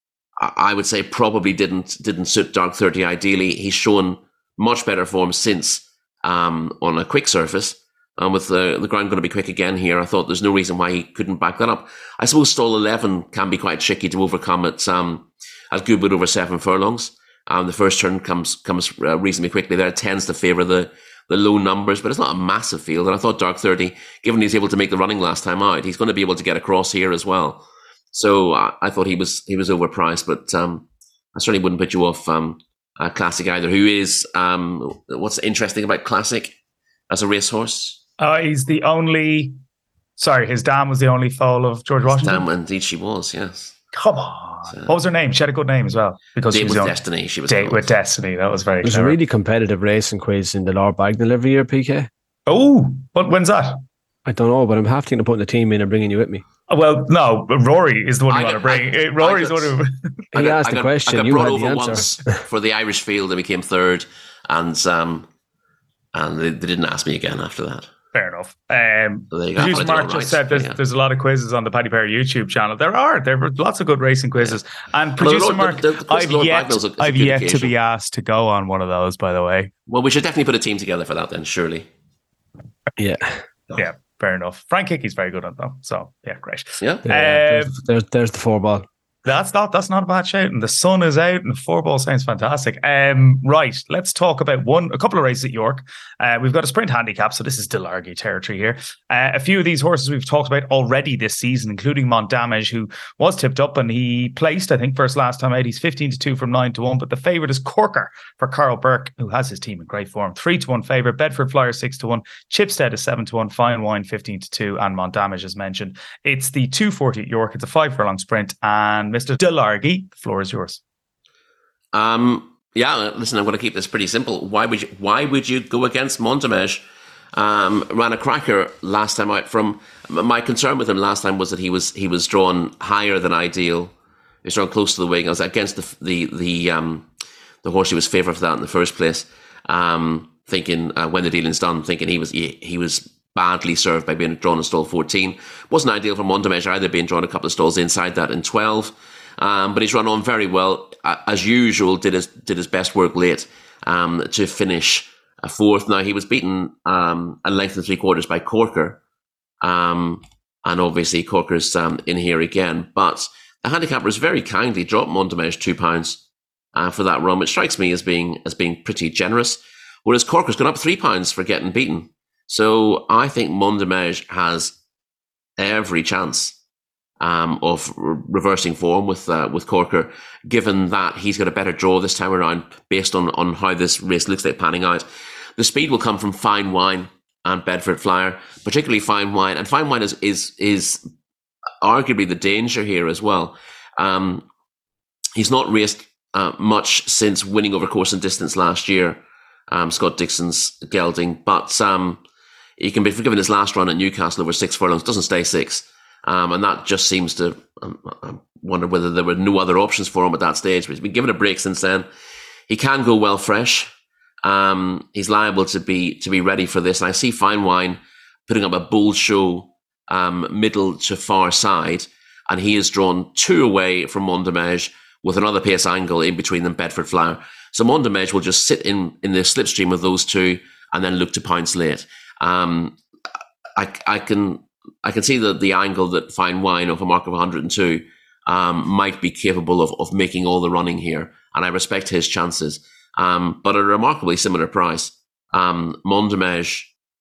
C: I would say probably didn't didn't suit Dark thirty ideally. He's shown much better form since um, on a quick surface. And with the, the ground going to be quick again here, I thought there's no reason why he couldn't back that up. I suppose stall eleven can be quite tricky to overcome at, um, at Goodwood over seven furlongs. Um, the first turn comes comes uh, reasonably quickly there. It tends to favour the, the low numbers, but it's not a massive field. And I thought Dark thirty, given he's able to make the running last time out, he's going to be able to get across here as well. So uh, I thought he was he was overpriced, but um, I certainly wouldn't put you off um, uh, Classic either. Who is, um, what's interesting about Classic as a racehorse?
B: Uh, he's the only, sorry, his dam was the only foal of George Washington.
C: Dam, indeed she was, yes.
B: Come on. So, what was her name? She had a good name as well. Because
C: Date
B: she was
C: with
B: young.
C: Destiny. She was
B: Date with Destiny. That was very
D: There's
B: clever.
D: a really competitive racing quiz in the Lord Bagnall every year, P K.
B: Oh, but when's that?
D: I don't know, but I'm half thinking of putting the team in and bringing you with me.
B: Oh, well, no, Rory is the one you
C: I
B: want
C: got-
B: to bring.
C: I-
B: Uh, Rory's
C: I
B: the one
C: got-
B: who...
D: He
C: got-
D: asked the
C: got,
D: question,
C: I got
D: you
C: brought
D: had the
C: over
D: answer.
C: once for the Irish field and became third, and um, and they, they didn't ask me again after that.
B: Fair enough. Um,
C: So there you go.
B: Producer
C: I did
B: Mark
C: all
B: just
C: right.
B: said there's,
C: Yeah.
B: there's a lot of quizzes on the Paddy Perry YouTube channel. There are. There are lots of good racing quizzes. And
C: Well,
B: Producer
C: Lord-
B: Mark,
C: the- the quiz
B: I've
C: Lord
B: yet,
C: Bagnall's a- is a
B: I've
C: good
B: yet to
C: occasion.
B: be asked to go on one of those, by the way.
C: Well, we should definitely put a team together for that then, surely.
D: Yeah.
B: Yeah, fair enough. Frank Hickey's very good on them. So, yeah, great.
C: Yeah.
D: Yeah,
B: Um,
D: there's, there's, there's the four ball.
B: That's not that's not a bad shout. And the sun is out and the four ball sounds fantastic. Um, right, let's talk about one a couple of races at York. Uh, we've got a sprint handicap, so this is Delargy territory here. Uh, a few of these horses we've talked about already this season, including Mondamage, who was tipped up and he placed, I think, first last time out. He's fifteen to two from nine to one, but the favourite is Corker for Carl Burke, who has his team in great form. three to one favourite, Bedford Flyer six to one, Chipstead is seven to one, Fine Wine fifteen to two, and Mondamage as mentioned. It's the two forty at York. It's a five furlong sprint, and Mister Delargy, the floor is yours.
C: Um, yeah, listen, I'm going to keep this pretty simple. Why would you, why would you go against Mondamage? Um, ran a cracker last time out. From my concern with him last time was that he was he was drawn higher than ideal. He was drawn close to the wing. I was against the the the um the horse he was favoured for that in the first place. Um, thinking uh, when the dealing's done, thinking he was he, he was. badly served by being drawn in stall fourteen. Wasn't ideal for Mondamage either, being drawn a couple of stalls inside that in twelve. Um, but he's run on very well. Uh, as usual, did his did his best work late um, to finish a fourth. Now, he was beaten um, a length and three quarters by Corker. Um, and obviously, Corker's um, in here again. But the handicappers very kindly dropped Mondamage two pounds uh, for that run, which strikes me as being as being pretty generous. Whereas Corker's gone up three pounds for getting beaten. So I think Mondamage has every chance um, of re- reversing form with uh, with Corker, given that he's got a better draw this time around based on, on how this race looks like panning out. The speed will come from Fine Wine and Bedford Flyer, particularly Fine Wine. And Fine Wine is is, is arguably the danger here as well. Um, he's not raced uh, much since winning over course and distance last year, um, Scott Dixon's gelding, but... Um, He can be forgiven his last run at Newcastle over six furlongs, doesn't stay six. Um, and that just seems to, um, I wonder whether there were no other options for him at that stage, but he's been given a break since then. He can go well fresh. Um, he's liable to be, to be ready for this. And I see Fine Wine putting up a bold show, um, middle to far side. And he is drawn two away from Mondamage with another pace angle in between them, Bedford Flyer. So Mondamage will just sit in, in the slipstream of those two and then look to pounce late. Um, I, I can I can see the, the angle that Fine Wine of a mark of one hundred two um, might be capable of, of making all the running here, and I respect his chances. Um, but at a remarkably similar price, um, Mondamage,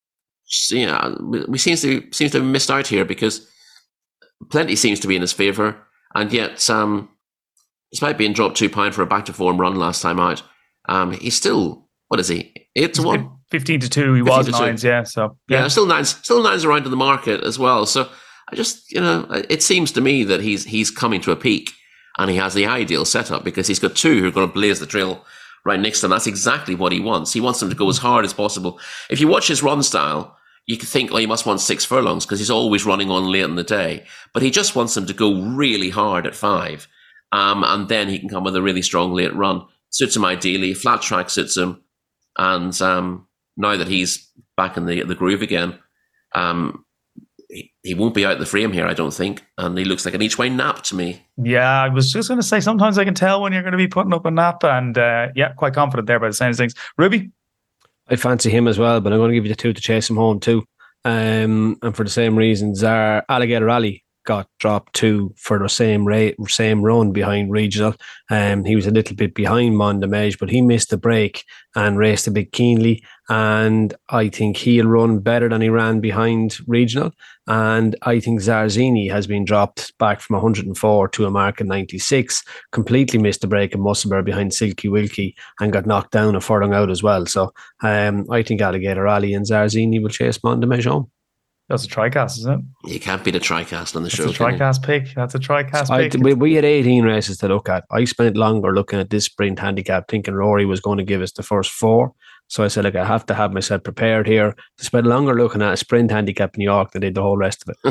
C: yeah, we seems to seems to have missed out here because plenty seems to be in his favour, and yet, um, despite being dropped two pound for a back to form run last time out, um, he's still what is he eight to one.
B: Fifteen to two, he was nines, yeah. So
C: yeah. yeah, still nines, still nines around in the market as well. So I just, you know, it seems to me that he's he's coming to a peak, and he has the ideal setup because he's got two who are going to blaze the trail right next to him. That's exactly what he wants. He wants them to go as hard as possible. If you watch his run style, you could think, oh, he must want six furlongs because he's always running on late in the day. But he just wants them to go really hard at five, um, and then he can come with a really strong late run. Suits him ideally. Flat track suits him, and um. Now that he's back in the the groove again, um, he, he won't be out of the frame here, I don't think. And he looks like an each way nap to me.
B: Yeah, I was just going to say, sometimes I can tell when you're going to be putting up a nap. And uh, yeah, quite confident there by the sounds of things. Ruby?
D: I fancy him as well, but I'm going to give you the two to chase him home too. Um, and for the same reasons, our Alligator Alley got dropped two for the same rate, same run behind Regional. Um, he was a little bit behind Mondamage, but he missed the break and raced a bit keenly. And I think he'll run better than he ran behind Regional. And I think Zarzini has been dropped back from one hundred four to a mark of ninety-six, completely missed the break in Musselburgh behind Silky Wilkie and got knocked down a furlong out as well. So um, I think Alligator Alley and Zarzini will chase Mondamage home.
B: That's a TriCast, isn't it?
C: You can't beat a TriCast on the
B: That's
C: show.
B: That's a TriCast pick. That's a TriCast
D: I,
B: pick.
D: We, we had eighteen races to look at. I spent longer looking at this sprint handicap, thinking Rory was going to give us the first four. So I said, like, I have to have myself prepared here to spend longer looking at a sprint handicap in New York than I did the whole rest of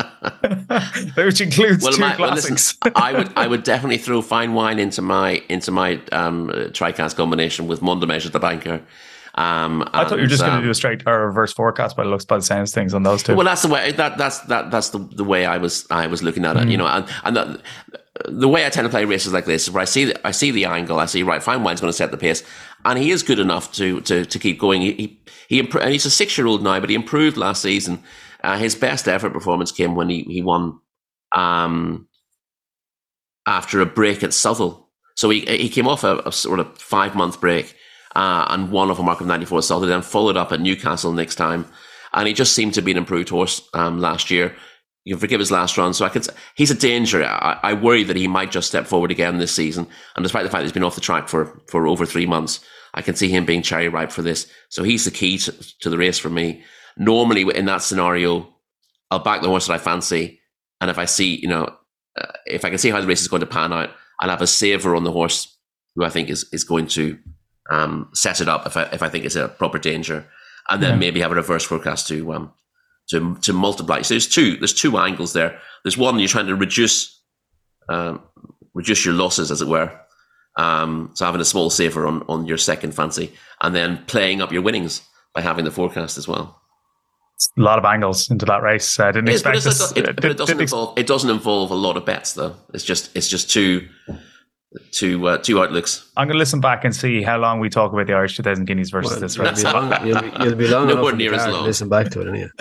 B: it. Which includes well, two my, classics.
C: Well, listen, I would, I would definitely throw Fine Wine into my into my um, TriCast combination with Mondamage at the banker. Um,
B: I thought you were just um, going to do a straight or reverse forecast by the looks, by the sounds things on those two.
C: Well, that's the way that that's that that's the, the way I was I was looking at it, mm. you know, and and the, the way I tend to play races like this, where I see the, I see the angle, I see right, Fine Wine's going to set the pace, and he is good enough to to to keep going. He he, he impro- he's a six year old now, but he improved last season. Uh, his best effort performance came when he he won. Um, after a break at Southwell. So he he came off a, a sort of five month break uh, and won off a mark of ninety-four at Southwell, then followed up at Newcastle next time. And he just seemed to be an improved horse um, last year. You can forgive his last run. So I could, he's a danger. I, I worry that he might just step forward again this season. And despite the fact that he's been off the track for, for over three months, I can see him being cherry ripe for this. So he's the key to, to the race for me. Normally in that scenario, I'll back the horse that I fancy. And if I see, you know, uh, if I can see how the race is going to pan out, I'll have a saver on the horse who I think is, is going to um, set it up if I, if I think it's a proper danger. And then yeah. maybe have a reverse forecast to um to to multiply. So there's two there's two angles there. There's one, you're trying to reduce um, reduce your losses, as it were. Um, so having a small saver on, on your second fancy, and then playing up your winnings by having the forecast as well.
B: A lot of angles into that race. I didn't
C: it
B: expect
C: is,
B: this.
C: It, but it doesn't involve it doesn't involve a lot of bets though. It's just it's just two. Two uh, two outlooks.
B: I'm going to listen back and see how long we talk about the Irish two thousand guineas versus
D: well,
B: this race.
D: You'll be long, you'll be, you'll be long
C: Nowhere
D: enough
C: near as long.
D: Listen back to it, anyway.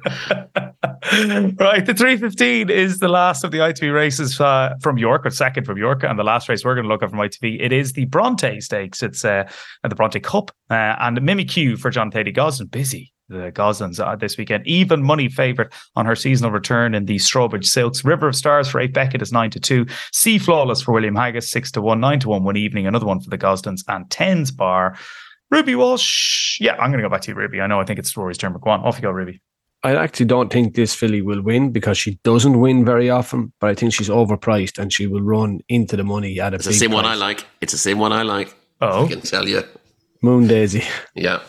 B: Right, the three fifteen is the last of the I T V races uh, from York, or second from York, and the last race we're going to look at from I T V. It is the Bronte Stakes. It's uh, the Bronte Cup, uh, and Mimikyu for John Thady Gosden. Busy. The Goslins uh, this weekend. Even money favourite on her seasonal return in the Strawbridge Silks. River of Stars for eight Beckett is nine to two. Sea Flawless for William Haggis six to one. nine to one one evening. Another one for the Goslins. And tens bar. Ruby Walsh. Yeah, I'm going to go back to you, Ruby. I know I think it's Rory's turn, but go on. Off you go, Ruby.
D: I actually don't think this filly will win because she doesn't win very often, but I think she's overpriced and she will run into the money at a
C: It's
D: big
C: the same
D: price.
C: one I like. It's the same one I like.
B: Oh.
C: I can tell you.
D: Moon Daisy.
C: Yeah.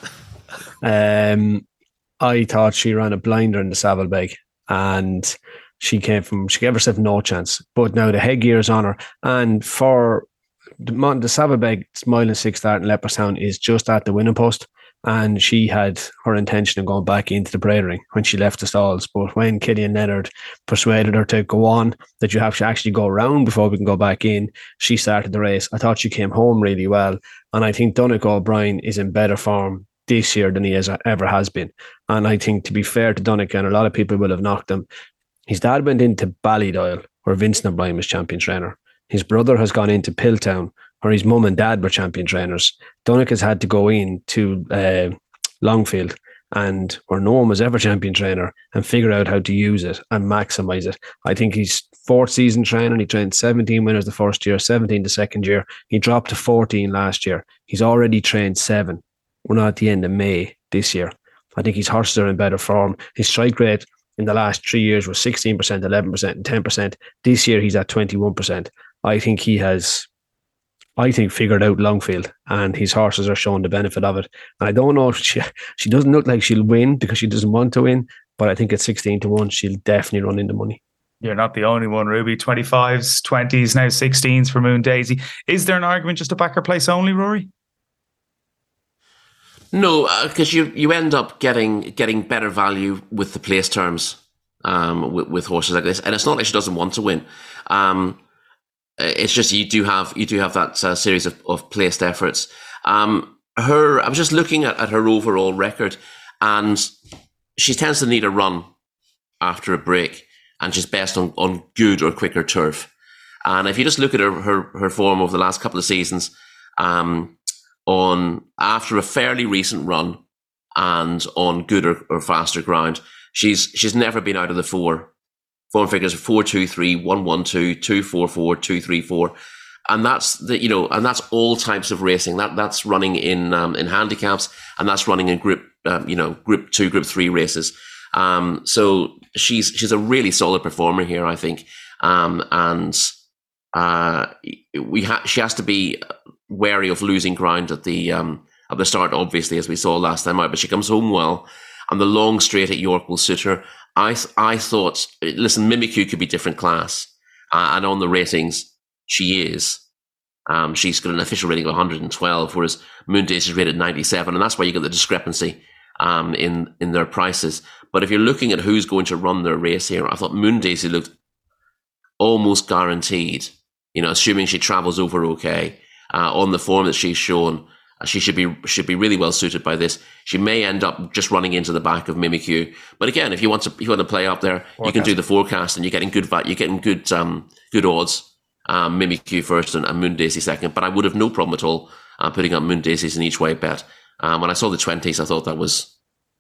D: Um, I thought she ran a blinder in the Saddlebag and she came from, she gave herself no chance. But now the headgear is on her. And for the, the Saddlebag, mile and six start in Leopardstown is just at the winning post. And she had her intention of going back into the Parade Ring when she left the stalls. But when Killian Leonard persuaded her to go on, that you have to actually go around before we can go back in, she started the race. I thought she came home really well. And I think Donnacha O'Brien is in better form this year than he has, ever has been. And I think, to be fair to Donnacha, and a lot of people will have knocked him, his dad went into Ballydoyle, where Vincent O'Brien was champion trainer. His brother has gone into Pilltown, where his mum and dad were champion trainers. Donnacha's had to go in to uh, Longfield, and where no one was ever champion trainer, and figure out how to use it and maximise it. I think he's fourth season training. He trained seventeen winners the first year, seventeen the second year. He dropped to fourteen last year. He's already trained seven. We're not at the end of May this year. I think his horses are in better form. His strike rate in the last three years was sixteen percent, eleven percent and ten percent. This year he's at twenty-one percent. I think he has, I think, figured out Longfield, and his horses are showing the benefit of it. And I don't know if she, she doesn't look like she'll win because she doesn't want to win, but I think at sixteen to one, she'll definitely run into money.
B: You're not the only one, Ruby. twenty-fives, twenties, now sixteens for Moon Daisy. Is there an argument just to back her place only, Rory?
C: No, because uh, you you end up getting getting better value with the place terms um, with, with horses like this, and it's not like she doesn't want to win. Um, it's just you do have you do have that uh, series of, of placed efforts. Um, her, I was just looking at, at her overall record, and she tends to need a run after a break, and she's best on, on good or quicker turf. And if you just look at her her, her form over the last couple of seasons. Um, on after a fairly recent run and on good or, or faster ground, she's she's never been out of the four. Form figures are four, two, three, one, one, two, two, four, four, two, three, four, and that's the you know, and that's all types of racing. That that's running in um, in handicaps, and that's running in group um, you know group two, group three races. Um, so she's she's a really solid performer here, I think, um, and uh, we ha- she has to be wary of losing ground at the um, at the start, obviously, as we saw last time out. But she comes home well, and the long straight at York will suit her. I th- I thought, listen, Mimikyu could be different class, uh, and on the ratings, she is. Um, she's got an official rating of one hundred twelve, whereas Moon Daisy is rated ninety-seven, and that's why you get the discrepancy um, in in their prices. But if you're looking at who's going to run their race here, I thought Moon Daisy looked almost guaranteed. You know, assuming she travels over okay. Uh, on the form that she's shown, uh, she should be should be really well suited by this. She may end up just running into the back of Mimikyu, but again, if you want to if you want to play up there, forecast. You can do the forecast, and you're getting good you're getting good um good odds um, Mimikyu first and, and Moon Daisy second. But I would have no problem at all uh, putting up Moon Daisies in each way bet. Um, when I saw the twenties, I thought that was,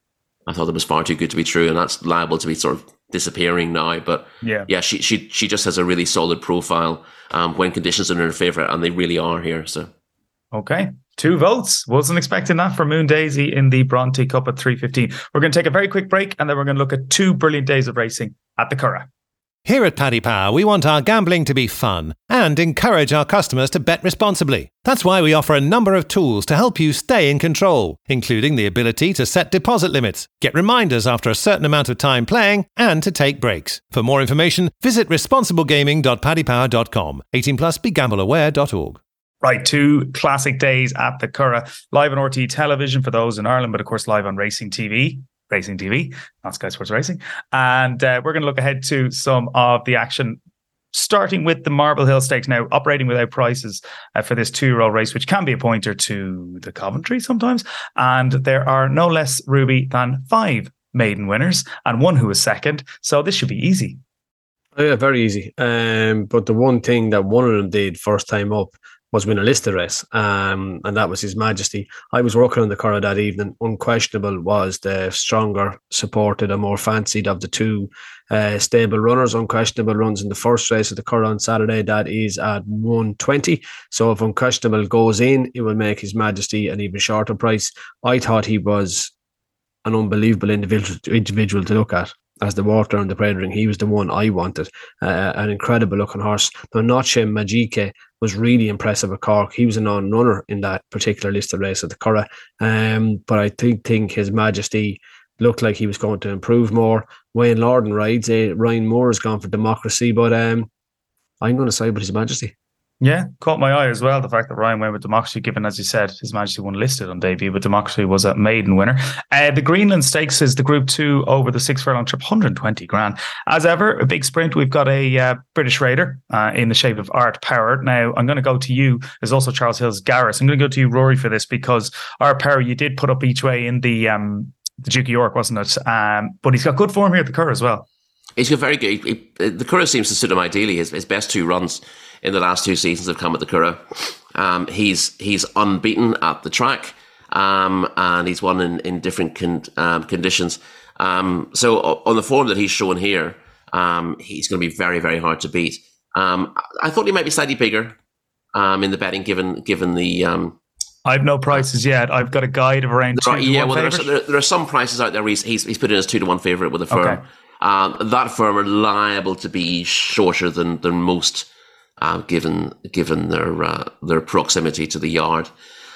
C: I thought that was far too good to be true, and that's liable to be sort of disappearing now. But
B: yeah,
C: yeah, she she she just has a really solid profile um, when conditions are in her favour, and they really are here. So
B: okay. Two votes. Wasn't expecting that for Moon Daisy in the Bronte Cup at three fifteen. We're going to take a very quick break, and then we're going to look at two brilliant days of racing at the Curragh.
A: Here at Paddy Power, we want our gambling to be fun and encourage our customers to bet responsibly. That's why we offer a number of tools to help you stay in control, including the ability to set deposit limits, get reminders after a certain amount of time playing, and to take breaks. For more information, visit responsible gaming dot paddy power dot com. eighteen plus, be gamble aware dot org.
B: Right, two classic days at the Curragh, live on R T E television for those in Ireland, but of course live on Racing T V, Racing T V, not Sky Sports Racing. And uh, we're going to look ahead to some of the action, starting with the Marble Hill Stakes now, operating without prices uh, for this two-year-old race, which can be a pointer to the Coventry sometimes. And there are no less, Ruby, than five maiden winners and one who is second. So this should be easy.
D: Oh, yeah, very easy. Um, but the one thing that one of them did first time up was win a listed race, um, and that was His Majesty. I was working on the Curragh that evening. Unquestionable was the stronger supported and more fancied of the two uh, stable runners. Unquestionable runs in the first race of the Curragh on Saturday. That is at one twenty. So if Unquestionable goes in, it will make His Majesty an even shorter price. I thought he was an unbelievable individual, individual to look at. As the water and the Prater Ring, he was the one I wanted. Uh, an incredible looking horse. Now, Noche Magique was really impressive at Cork. He was a non-runner in that particular listed race at the Curragh. Um, but I think, think His Majesty looked like he was going to improve more. Wayne Lorden rides. Uh, Ryan Moore has gone for Democracy, but um, I'm going to side with His Majesty.
B: Yeah, caught my eye as well. The fact that Ryan went with Democracy, given, as you said, His Majesty won listed on debut, but Democracy was a maiden winner. Uh, the Greenland Stakes is the Group Two over the six furlong trip, one hundred twenty grand. As ever, a big sprint. We've got a uh, British Raider uh, in the shape of Art Power. Now, I'm going to go to you. There's also Charles Hill's Garris. I'm going to go to you, Rory, for this because Art Power, you did put up each way in the um, the Duke of York, wasn't it? Um, but he's got good form here at the Curragh as well.
C: He's got very good. He, he, the Curragh seems to suit him ideally. His, his best two runs in the last two seasons have come at the Curragh. Um, he's he's unbeaten at the track, um, and he's won in, in different con, um, conditions. Um, so on the form that he's shown here, um, he's going to be very, very hard to beat. Um, I thought he might be slightly bigger um, in the betting, given given the... Um,
B: I've no prices yet. I've got a guide of around two
C: are,
B: to
C: yeah,
B: one
C: well, there are, there, there are some prices out there where he's, he's, he's put in as two to one favourite with a firm.
B: Okay.
C: Um, that firm are liable to be shorter than than most, uh, given given their uh, their proximity to the yard.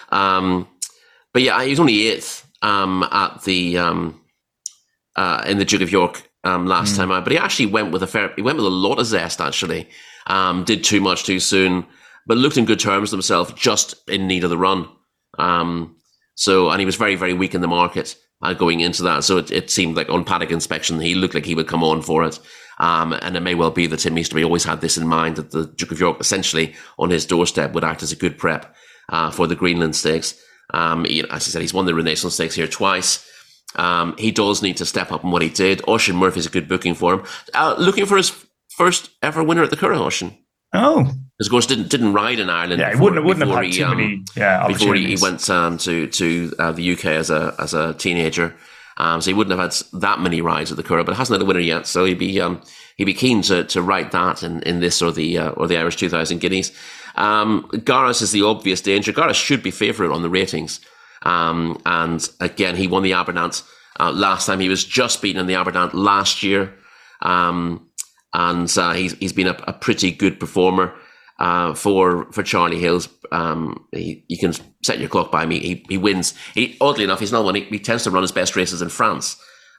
C: Um, but yeah, he was only eighth um, at the um, uh, in the Duke of York um, last mm. time out. But he actually went with a fair. He went with a lot of zest. Actually, um, did too much too soon, but looked in good terms with himself. Just in need of the run. Um, so and he was very very weak in the market. Uh, going into that, so it, it seemed like on paddock inspection he looked like he would come on for it, um, and it may well be that Tim Easterby always had this in mind, that the Duke of York essentially on his doorstep would act as a good prep uh, for the Greenland Stakes. Um, he, as I said, he's won the Renaissance Stakes here twice. Um, he does need to step up in what he did. Oisin Murphy's a good booking for him. Uh, looking for his first ever winner at the Curragh, Oisin.
B: Oh,
C: because of course didn't didn't ride in Ireland.
B: Yeah,
C: before,
B: he wouldn't, wouldn't have had
C: he,
B: too
C: um,
B: many. Yeah,
C: before he, he went um, to to uh, the U K as a as a teenager. Um, so he wouldn't have had that many rides at the Curragh, but hasn't had a winner yet. So he'd be um, he'd be keen to to write that in, in this or the uh, or the Irish two thousand guineas. Um, Garris is the obvious danger. Garris should be favourite on the ratings. Um, and again, he won the Aberdant uh, last time. He was just beaten in the Aberdant last year. Um, and uh, he's he's been a, a pretty good performer. Uh, for for Charlie Hills, um, he, you can set your clock by me. He he wins. He, oddly enough, he's not one. He, he tends to run his best races in France.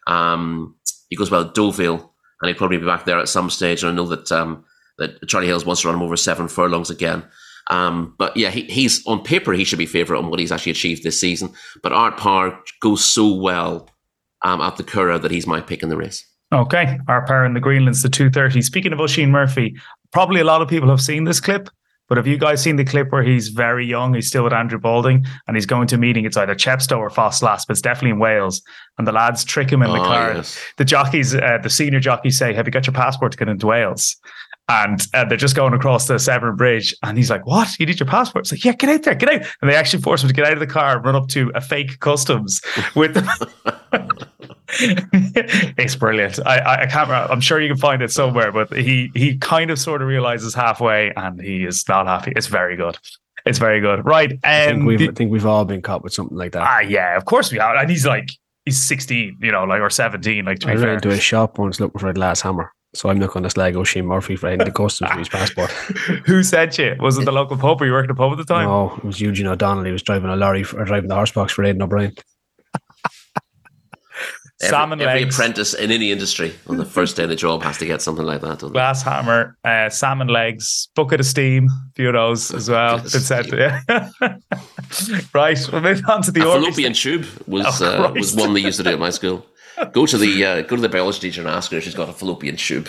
C: Um, he goes well at Deauville, and he'll probably be back there at some stage. And I know that um, that Charlie Hills wants to run him over seven furlongs again. Um, but yeah, he, he's on paper he should be favourite on what he's actually achieved this season. But Art Power goes so well um, at the Curragh that he's my pick in the race.
B: Okay, Art Power in the Greenlands, the two thirty. Speaking of Oisin Murphy, probably a lot of people have seen this clip, but have you guys seen the clip where he's very young, he's still with Andrew Balding, and he's going to a meeting, it's either Chepstow or Fosslas, but it's definitely in Wales, and the lads trick him in the
C: oh,
B: car.
C: Yes.
B: The jockeys, uh, the senior jockeys say, have you got your passport to get into Wales? And uh, they're just going across the Severn Bridge. And he's like, what? You need your passport? It's like, yeah, get out there, get out. And they actually force him to get out of the car and run up to a fake customs with them. It's brilliant. I, I, I can't remember. I'm sure you can find it somewhere, but he he kind of sort of realizes halfway and he is not happy. It's very good. It's very good. Right. Um,
D: I, think we've,
B: the,
D: I think we've all been caught with something like that.
B: Ah, yeah, of course we have. And he's like, he's sixteen, you know, like, or seventeen, like, to be
D: I
B: fair.
D: ran into a shop once looking for a glass hammer. So I'm not going to slag O'Shea Murphy for hiding the customs for his passport.
B: Who sent you? Was it the local pub? Were you working at the pub at the time?
D: No, it was Eugene O'Donnell. He was driving a lorry for, or driving the horse box for Aidan O'Brien.
B: Salmon
C: every, every
B: legs.
C: apprentice in any industry on the first day of the job has to get something like that.
B: Glass hammer, uh, salmon legs, bucket of steam, a few of those as well. Been sent to you. Right, we'll move on to the
C: a
B: Orby
C: fallopian
B: st-
C: tube was
B: oh,
C: uh, was one they used to do at my school. Go to the uh, go to the biology teacher and ask her if she's got a fallopian tube.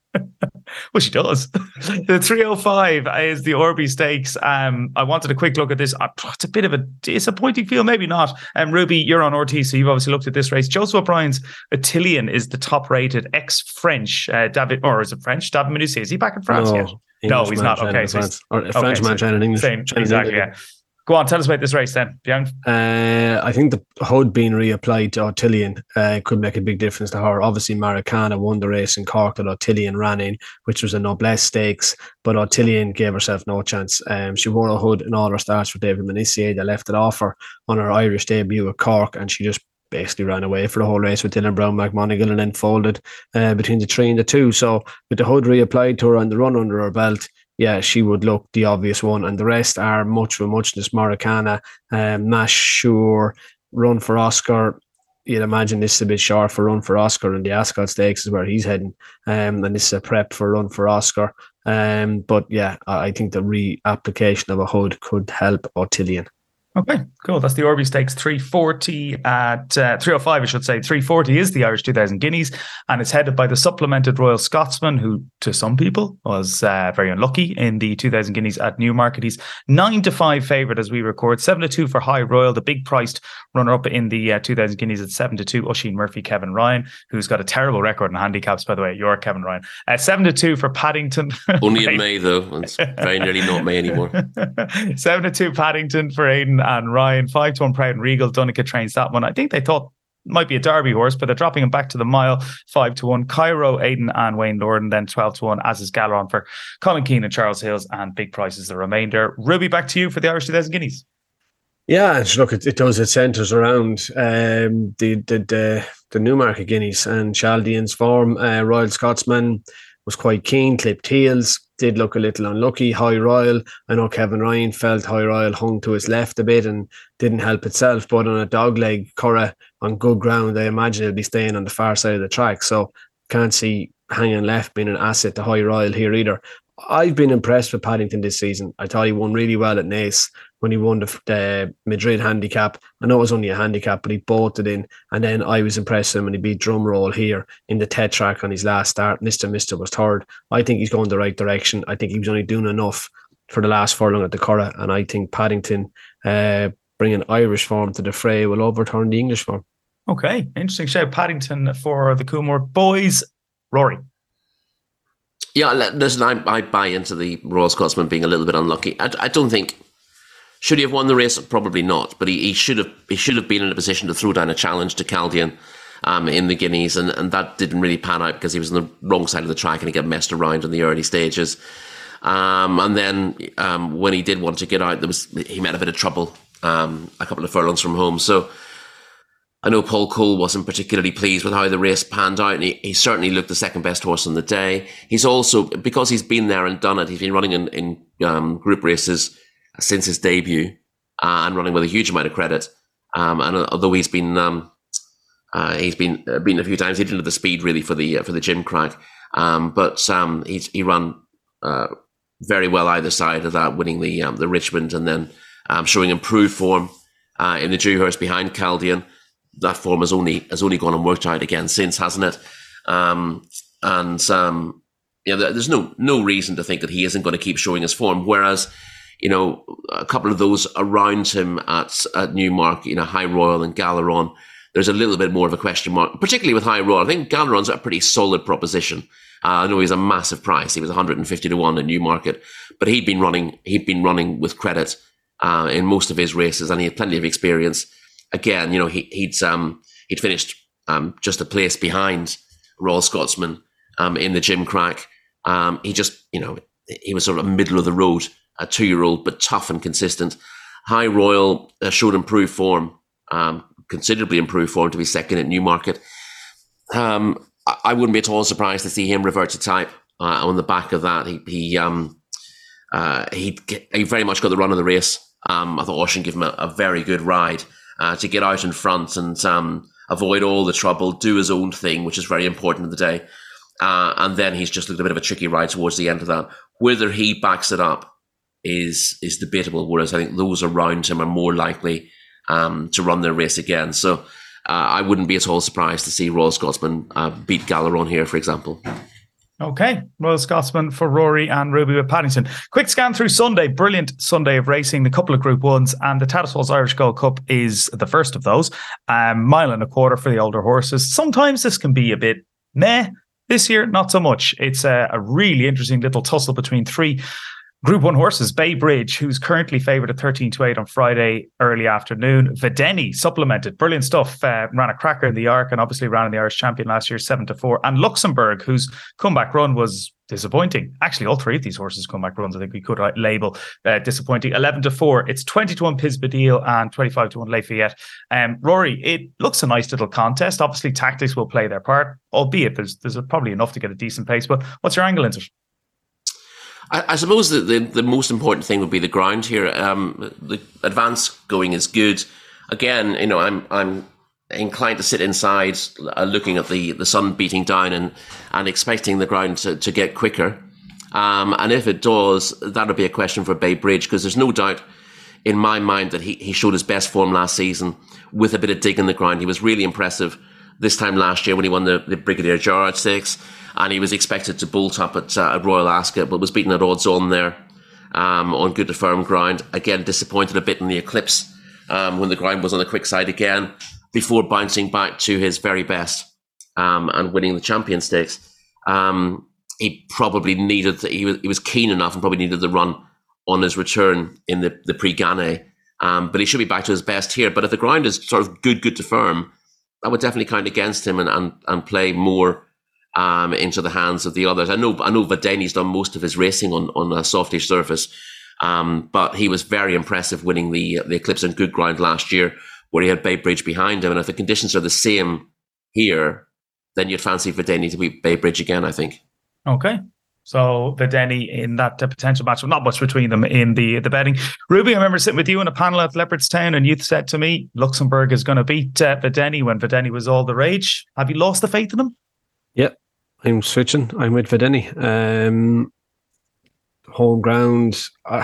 B: Well, she does. The three oh five is the Orby Stakes. Um, I wanted a quick look at this. It's a bit of a disappointing field, maybe not. Um, Ruby, you're on R T, so you've obviously looked at this race. Joseph O'Brien's Attilian is the top-rated ex-French uh, David, or is it French? David Minucci. Is he back in France
D: no,
B: yet? No, he's not. Okay, so
D: France. Or a Frenchman trying in English.
B: Same, exactly. Yeah. Go on, tell us about this race then, Bjorn.
D: Uh, I think the H U D being reapplied to Attilian uh, could make a big difference to her. Obviously, Maracana won the race in Cork that Attilian ran in, which was a Noblesse Stakes, but Attilian gave herself no chance. Um, she wore a hood in all her starts for David Menissier. They left it off her on her Irish debut at Cork, and she just basically ran away for the whole race with Dylan Brown McMonigal and then folded uh, between the three and the two. So with the H U D reapplied to her and the run under her belt, yeah, she would look the obvious one. And the rest are much for muchness. Maracana, um, Nash, Sure, Run for Oscar. You'd imagine this is a bit short for Run for Oscar, and the Ascot Stakes is where he's heading. Um, and this is a prep for Run for Oscar. Um, but yeah, I think the reapplication of a H U D could help Attilian.
B: Okay, cool. That's the Orby Stakes three forty at uh, three oh five, I should say. three forty is the Irish two thousand Guineas, and it's headed by the supplemented Royal Scotsman, who to some people was uh, very unlucky in the two thousand Guineas at Newmarket. He's nine to five favourite as we record, seven to two for High Royal, the big priced runner up in the uh, two thousand Guineas at seven to two, Oisin Murphy, Kevin Ryan, who's got a terrible record in handicaps, by the way. You're Kevin Ryan. Uh, seven to two for Paddington.
C: Only in May, though. It's very nearly not May anymore.
B: seven to two Paddington for Aidan and Ryan. five to one Proud and Regal. Dunica trains that one. I think they thought might be a Derby horse, but they're dropping him back to the mile. five to one Cairo, Aidan and Wayne Lorden. Then twelve to one as is Galeron for Colin Keane and Charles Hills, and big prices the remainder. Ruby, back to you for the Irish two thousand Guineas.
D: Yeah, look, it, it does. It centres around um, the, the the the Newmarket Guineas and Chaldean's form. Uh, Royal Scotsman was quite keen, clipped heels, did look a little unlucky. High Royal, I know Kevin Ryan felt High Royal hung to his left a bit and didn't help itself, but on a dog leg, Curra on good ground, I imagine it'll be staying on the far side of the track. So can't see hanging left being an asset to High Royal here either. I've been impressed with Paddington this season. I thought he won really well at Naas when he won the, the Madrid handicap. I know it was only a handicap, but he bolted in. And then I was impressed with him when he beat Drumroll here in the Tetrack on his last start. Mister Mister was third. I think he's going the right direction. I think he was only doing enough for the last furlong at the Curragh. And I think Paddington, uh, bringing Irish form to the fray, will overturn the English form.
B: Okay, interesting shout. Paddington for the Coolmore boys. Rory.
C: Yeah, listen, I, I buy into the Royal Scotsman being a little bit unlucky. I, I don't think, should he have won the race? Probably not, but he, he should have he should have been in a position to throw down a challenge to Chaldean um, in the Guineas, and, and that didn't really pan out because he was on the wrong side of the track and he got messed around in the early stages. Um, and then um, when he did want to get out, there was he met a bit of trouble um, a couple of furlongs from home. So I know Paul Cole wasn't particularly pleased with how the race panned out, and he, he certainly looked the second best horse on the day. He's also, because he's been there and done it, he's been running in, in um, group races since his debut uh, and running with a huge amount of credit. Um, and although he's been um, uh, he's been uh, beaten a few times, he didn't have the speed really for the uh, for the gym crack. Um, but um, he's, he ran uh, very well either side of that, winning the um, the Richmond and then um, showing improved form uh, in the Dewhurst behind Chaldean. That form has only has only gone and worked out again since, hasn't it? Um, and um, you know, there's no no reason to think that he isn't going to keep showing his form. Whereas, you know, a couple of those around him at at Newmarket, you know, High Royal and Galeron, there's a little bit more of a question mark, particularly with High Royal. I think Galeron's a pretty solid proposition. Uh, I know he's a massive price. He was one hundred fifty to one in Newmarket, but he'd been running, he'd been running with credit, uh, in most of his races, and he had plenty of experience. Again, you know, he, he'd, um, he'd finished, um, just a place behind Royal Scotsman, um, in the Gimcrack. Um, he just, you know, he was sort of middle of the road, a two-year-old, but tough and consistent. High Royal uh, showed improved form, um, considerably improved form to be second at Newmarket. Um, I, I wouldn't be at all surprised to see him revert to type uh, on the back of that. He he um, uh, he he very much got the run of the race. Um, I thought Oisin gave him a, a very good ride uh, to get out in front and um, avoid all the trouble, do his own thing, which is very important in the day. Uh, and then he's just looked a bit of a tricky ride towards the end of that. Whether he backs it up is is debatable, whereas I think those around him are more likely um, to run their race again. So uh, I wouldn't be at all surprised to see Royal Scotsman uh, beat Galeron here, for example.
B: Okay, Royal Scotsman for Rory and Ruby with Paddington. Quick scan through Sunday. Brilliant Sunday of racing. A couple of Group Ones, and the Tattersalls Irish Gold Cup is the first of those. Um, mile and a quarter for the older horses. Sometimes this can be a bit meh. This year, not so much. It's a, a really interesting little tussle between three Group One horses. Bay Bridge, who's currently favoured at thirteen to eight on Friday early afternoon. Vedeni, supplemented, brilliant stuff. Uh, ran a cracker in the Arc and obviously ran in the Irish Champion last year, seven to four. And Luxembourg, whose comeback run was disappointing. Actually, all three of these horses' comeback runs, I think we could label uh, disappointing. eleven to four. It's twenty to one Pisbadil and twenty-five to one Lafayette. Um, Rory, it looks a nice little contest. Obviously, tactics will play their part, albeit there's there's probably enough to get a decent pace. But what's your angle into it?
C: I, I suppose the, the the most important thing would be the ground here. Um, the advance going is good. Again, you know, I'm I'm inclined to sit inside, uh, looking at the, the sun beating down and and expecting the ground to, to get quicker. Um, and if it does, that'll be a question for Bay Bridge, because there's no doubt in my mind that he he showed his best form last season with a bit of dig in the ground. He was really impressive this time last year when he won the, the Brigadier Gerard Stakes. And he was expected to bolt up at, uh, at Royal Ascot, but was beaten at odds on there um, on good to firm ground. Again, disappointed a bit in the Eclipse um, when the ground was on the quick side again, before bouncing back to his very best um, and winning the Champion Stakes. Um, he probably needed, he was, he was keen enough and probably needed the run on his return in the, the Prix Gannet. Um, but he should be back to his best here. But if the ground is sort of good, good to firm, that would definitely count against him and, and, and play more Um, into the hands of the others. I know I know Vedeni's done most of his racing on, on a softish surface, um, but he was very impressive winning the the Eclipse on good ground last year, where he had Bay Bridge behind him. And if the conditions are the same here, then you'd fancy Vedeni to beat Bay Bridge again, I think.
B: Okay. So Vedeni in that uh, potential match, not much between them in the the betting. Ruby, I remember sitting with you in a panel at Leopardstown, and you said to me, Luxembourg is going to beat uh, Vedeni when Vedeni was all the rage. Have you lost the faith in him?
D: Yep, I'm switching. I'm with Vedeni. Um, home ground. Uh,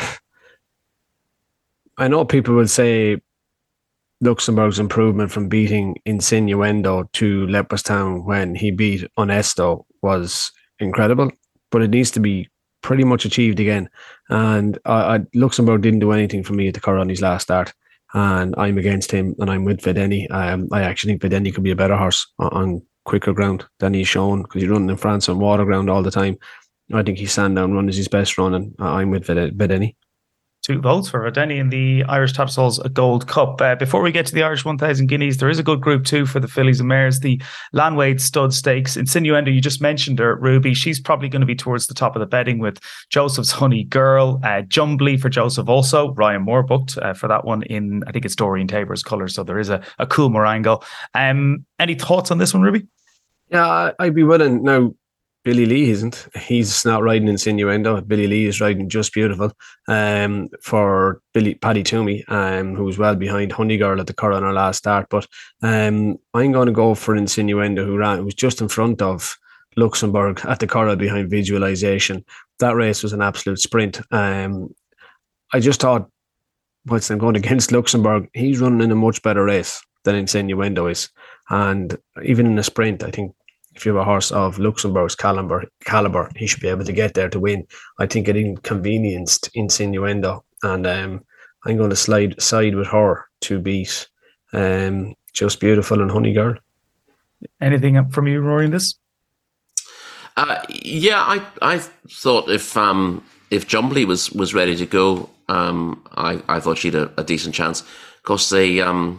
D: I know people will say Luxembourg's improvement from beating Insinuendo to Leopardstown when he beat Onesto was incredible, but it needs to be pretty much achieved again. And uh, I, Luxembourg didn't do anything for me at the Curragh on his last start, and I'm against him, and I'm with Vedeni. Um, I actually think Vedeni could be a better horse on, on quicker ground than he's shown, because he's running in France on water ground all the time. I think his Sandown run is his best run, and I'm with Vedeni.
B: Two votes for Vedeni in the Irish Tattersalls Gold Cup. Uh, before we get to the Irish one thousand Guineas, there is a good group two for the fillies and mares, the Lanwade Stud Stakes. Insinuendo, you just mentioned her, Ruby. She's probably going to be towards the top of the betting with Joseph's Honey Girl, uh, Jumbly for Joseph also. Ryan Moore booked uh, for that one in, I think it's Doreen Tabor's colours, so there is a, a cool more angle. Um, any thoughts on this one, Ruby?
D: Yeah, I'd be willing. Now, Billy Lee isn't. He's not riding Insinuendo. Billy Lee is riding Just Beautiful um, for Billy Paddy Toomey, um, who was well behind Honey Girl at the Curragh on her last start. But um, I'm going to go for Insinuendo, who ran. It was just in front of Luxembourg at the Curragh behind Visualization. That race was an absolute sprint. Um, I just thought, whilst I'm going against Luxembourg, he's running in a much better race than Insinuendo is. And even in a sprint, I think if you have a horse of Luxembourg's caliber, caliber, he should be able to get there to win. I think it inconvenienced Insinuendo, and um, I'm going to slide side with her to beat um, just beautiful and honey girl.
B: Anything from you, Rory, in this?
C: Uh, yeah, I I thought if um if Jumbly was was ready to go, um I, I thought she'd a, a decent chance, because they um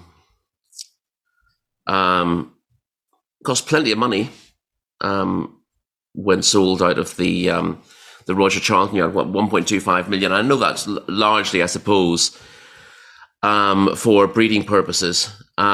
C: um cost plenty of money um when sold out of the um the Roger Charlton yard, what, one point two five million. I know that's l- largely, I suppose, um for breeding purposes,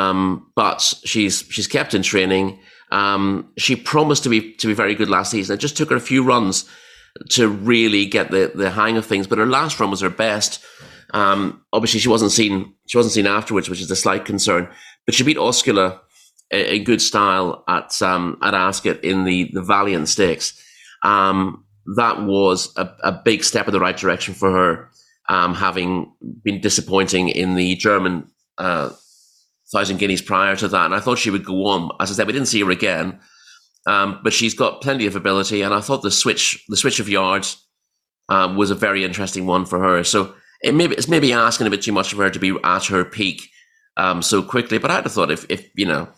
C: um but she's she's kept in training. Um, she promised to be to be very good last season. It just took her a few runs to really get the, the hang of things. But her last run was her best. Um, obviously, she wasn't seen she wasn't seen afterwards, which is a slight concern. But she beat Oscula in good style at um, at Ascot in the the Valiant Stakes. Um, that was a, a big step in the right direction for her, um, having been disappointing in the German Uh, Thousand Guineas prior to that, and I thought she would go on. As I said, we didn't see her again, um, but she's got plenty of ability, and I thought the switch, the switch of yards, um, was a very interesting one for her. So it maybe it's maybe asking a bit too much of her to be at her peak um, so quickly. But I'd have thought if, if you know,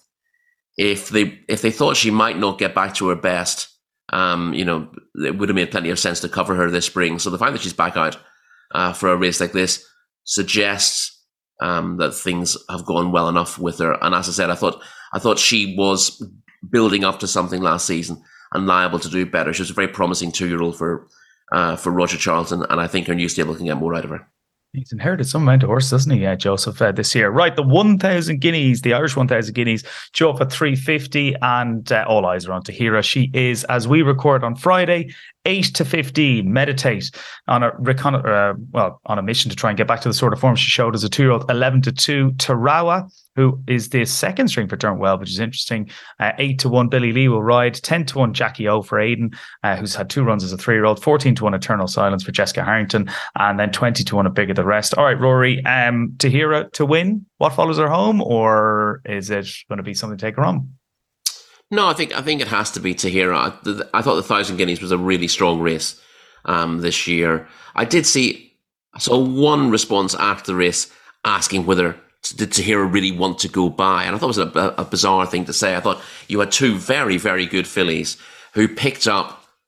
C: if they if they thought she might not get back to her best, um, you know, it would have made plenty of sense to cover her this spring. So the fact that she's back out uh, for a race like this suggests Um, that things have gone well enough with her. And as I said, I thought I thought she was building up to something last season and liable to do better. She was a very promising two-year-old for uh, for Roger Charlton, and I think her new stable can get more out of her.
B: He's inherited some amount of horse, doesn't he, uh, Joseph, uh, this year? Right, the one thousand guineas, the Irish one thousand guineas, due up at three fifty, and uh, all eyes are on Tahira. She is, as we record on Friday, eight to fifteen. Meditate on a recon- uh, well, on a mission to try and get back to the sort of form she showed as a two-year-old. eleven to two, Tarawa, who is the second string for Dermot Weld, which is interesting. Uh, eight to one, Billy Lee will ride. ten to one, Jackie O for Aidan, uh, who's had two runs as a three-year-old. fourteen to one, Eternal Silence for Jessica Harrington. And then twenty to one, a bigger the rest. All right, Rory, um, Tahira to win. What follows her home? Or is it going to be something to take her on?
C: No, I think I think it has to be Tahira. I, I thought the Thousand Guineas was a really strong race um, this year. I did see, I saw one response after the race asking whether did Tahira really want to go by, and I thought it was a, a bizarre thing to say. I thought you had two very, very good fillies who picked up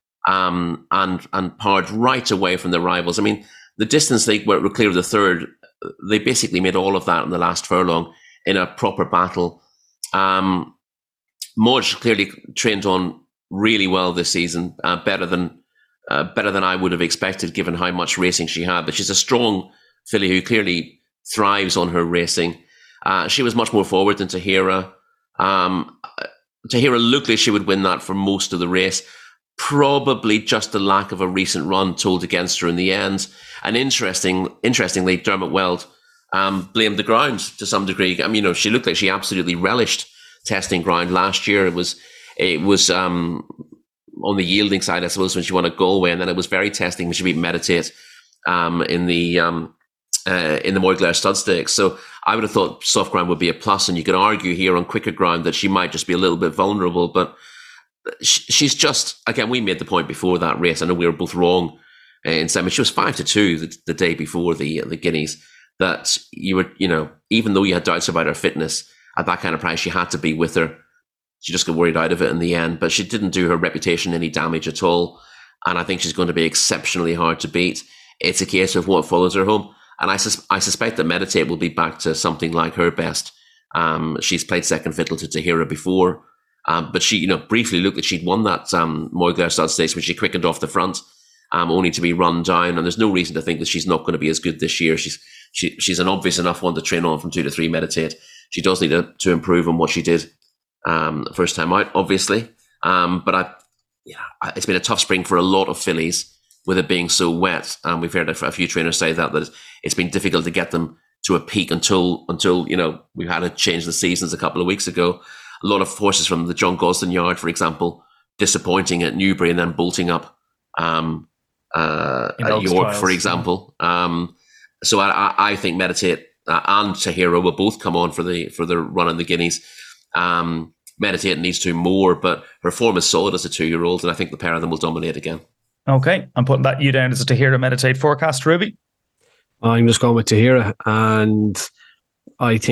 C: um, and and parred right away from their rivals. I mean, the distance they were, were clear of the third, they basically made all of that in the last furlong in a proper battle. Um, Modge clearly trained on really well this season, uh, better than uh, better than I would have expected, given how much racing she had. But she's a strong filly who clearly thrives on her racing. Uh, she was much more forward than Tahira. Um, Tahira looked like she would win that for most of the race. Probably just the lack of a recent run told against her in the end. And interesting, interestingly, Dermot Weld um, blamed the ground to some degree. I mean, you know, she looked like she absolutely relished testing ground last year. It was, it was um, on the yielding side, I suppose, when she won at Galway, and then it was very testing when she beat Meditate um, in the um, uh, in the Moyglare Stud Stakes. So I would have thought soft ground would be a plus, and you could argue here on quicker ground that she might just be a little bit vulnerable, but she's just, again, we made the point before that race. I know we were both wrong in saying she was five to two the, the day before the the Guineas, that you were, you know, even though you had doubts about her fitness at that kind of price, she had to be with her. She just got worried out of it in the end, but she didn't do her reputation any damage at all. And I think she's going to be exceptionally hard to beat. It's a case of what follows her home. And I, sus- I suspect that Meditate will be back to something like her best. Um, she's played second fiddle to Tahira before. Um, but she, you know, briefly looked like she'd won that um, Moyglare Stud Stakes when she quickened off the front, um, only to be run down. And there's no reason to think that she's not going to be as good this year. She's she, she's an obvious enough one to train on from two to three Meditate. She does need to, to improve on what she did um, the first time out, obviously. Um, but I, yeah, it's been a tough spring for a lot of fillies with it being so wet. And we've heard a few trainers say that that it's been difficult to get them to a peak until until you know we had to change the seasons a couple of weeks ago. A lot of horses from the John Gosden yard, for example, disappointing at Newbury and then bolting up um, uh, at York, trials, for example. Yeah. Um, so I, I think Meditate uh, and Tahira will both come on for the for the run in the Guineas. Um, Meditate needs to more, but her form is solid as a two-year-old, and I think the pair of them will dominate again.
B: Okay, I'm putting that you down as a Tahira Meditate forecast, Ruby.
D: I'm just going with Tahira, and I think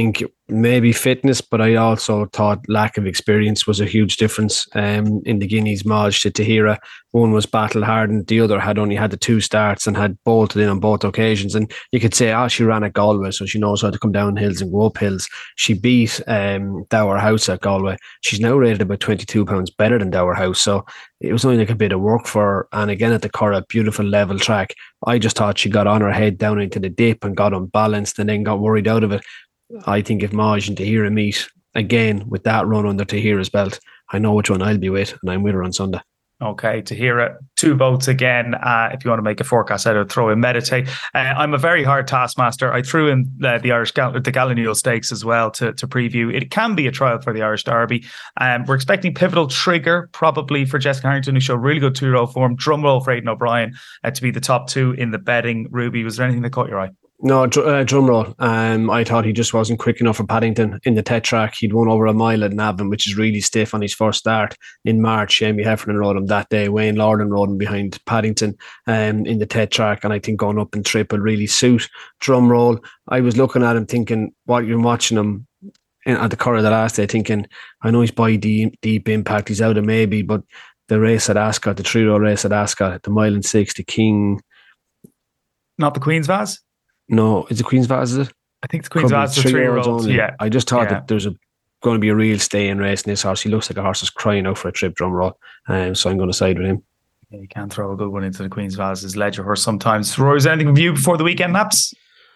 D: maybe fitness, but I also thought lack of experience was a huge difference um, in the Guineas. Maj to Tahira. One was battle hardened, the other had only had the two starts and had bolted in on both occasions. And you could say, oh, she ran at Galway, so she knows how to come down hills and go up hills. She beat um, Dower House at Galway. She's now rated about twenty-two pounds better than Dower House. So it was only like a bit of work for her. And again, at the Curragh, beautiful level track. I just thought she got on her head down into the dip and got unbalanced and then got worried out of it. I think if Maj and Tahira meet again with that run under Tahira's belt, I know which one I'll be with, and I'm with her on Sunday.
B: Okay, Tahira, two votes again. Uh, if you want to make a forecast, I'd throw in Meditate. Uh, I'm a very hard taskmaster. I threw in uh, the Irish Gal- the Gallinule Stakes as well to, to preview. It can be a trial for the Irish Derby. Um, we're expecting Pivotal Trigger probably for Jessica Harrington, who showed really good two-year-old form. Drumroll for Aidan O'Brien uh, to be the top two in the betting. Ruby, was there anything that caught your eye?
D: No, dr- uh, drum roll. Um, I thought he just wasn't quick enough for Paddington in the Tetrack. He'd won over a mile at Navan, which is really stiff on his first start in March. Jamie Heffernan rode him that day. Wayne Lorden rode him behind Paddington um, in the Tetrack, and I think going up in triple really suit. Drum roll. I was looking at him thinking, what you're watching him in, at the Curragh the last day, thinking, I know he's by deep, deep impact, he's out of maybe, but the race at Ascot, the three-row race at Ascot, the mile and six, the King.
B: Not the Queen's Vase?
D: No, is it Queen's Vase, is it?
B: I think the Queen's Vase is the three-year-olds. Yeah.
D: I just thought
B: yeah.
D: that there's a going to be a real stay-in race in this horse. He looks like a horse that's crying out for a trip, drum roll. Um, so I'm going to side with him.
B: Yeah, you can throw a good one into the Queen's Vase's ledger horse sometimes. Roy, is there anything with you before the weekend, Naps?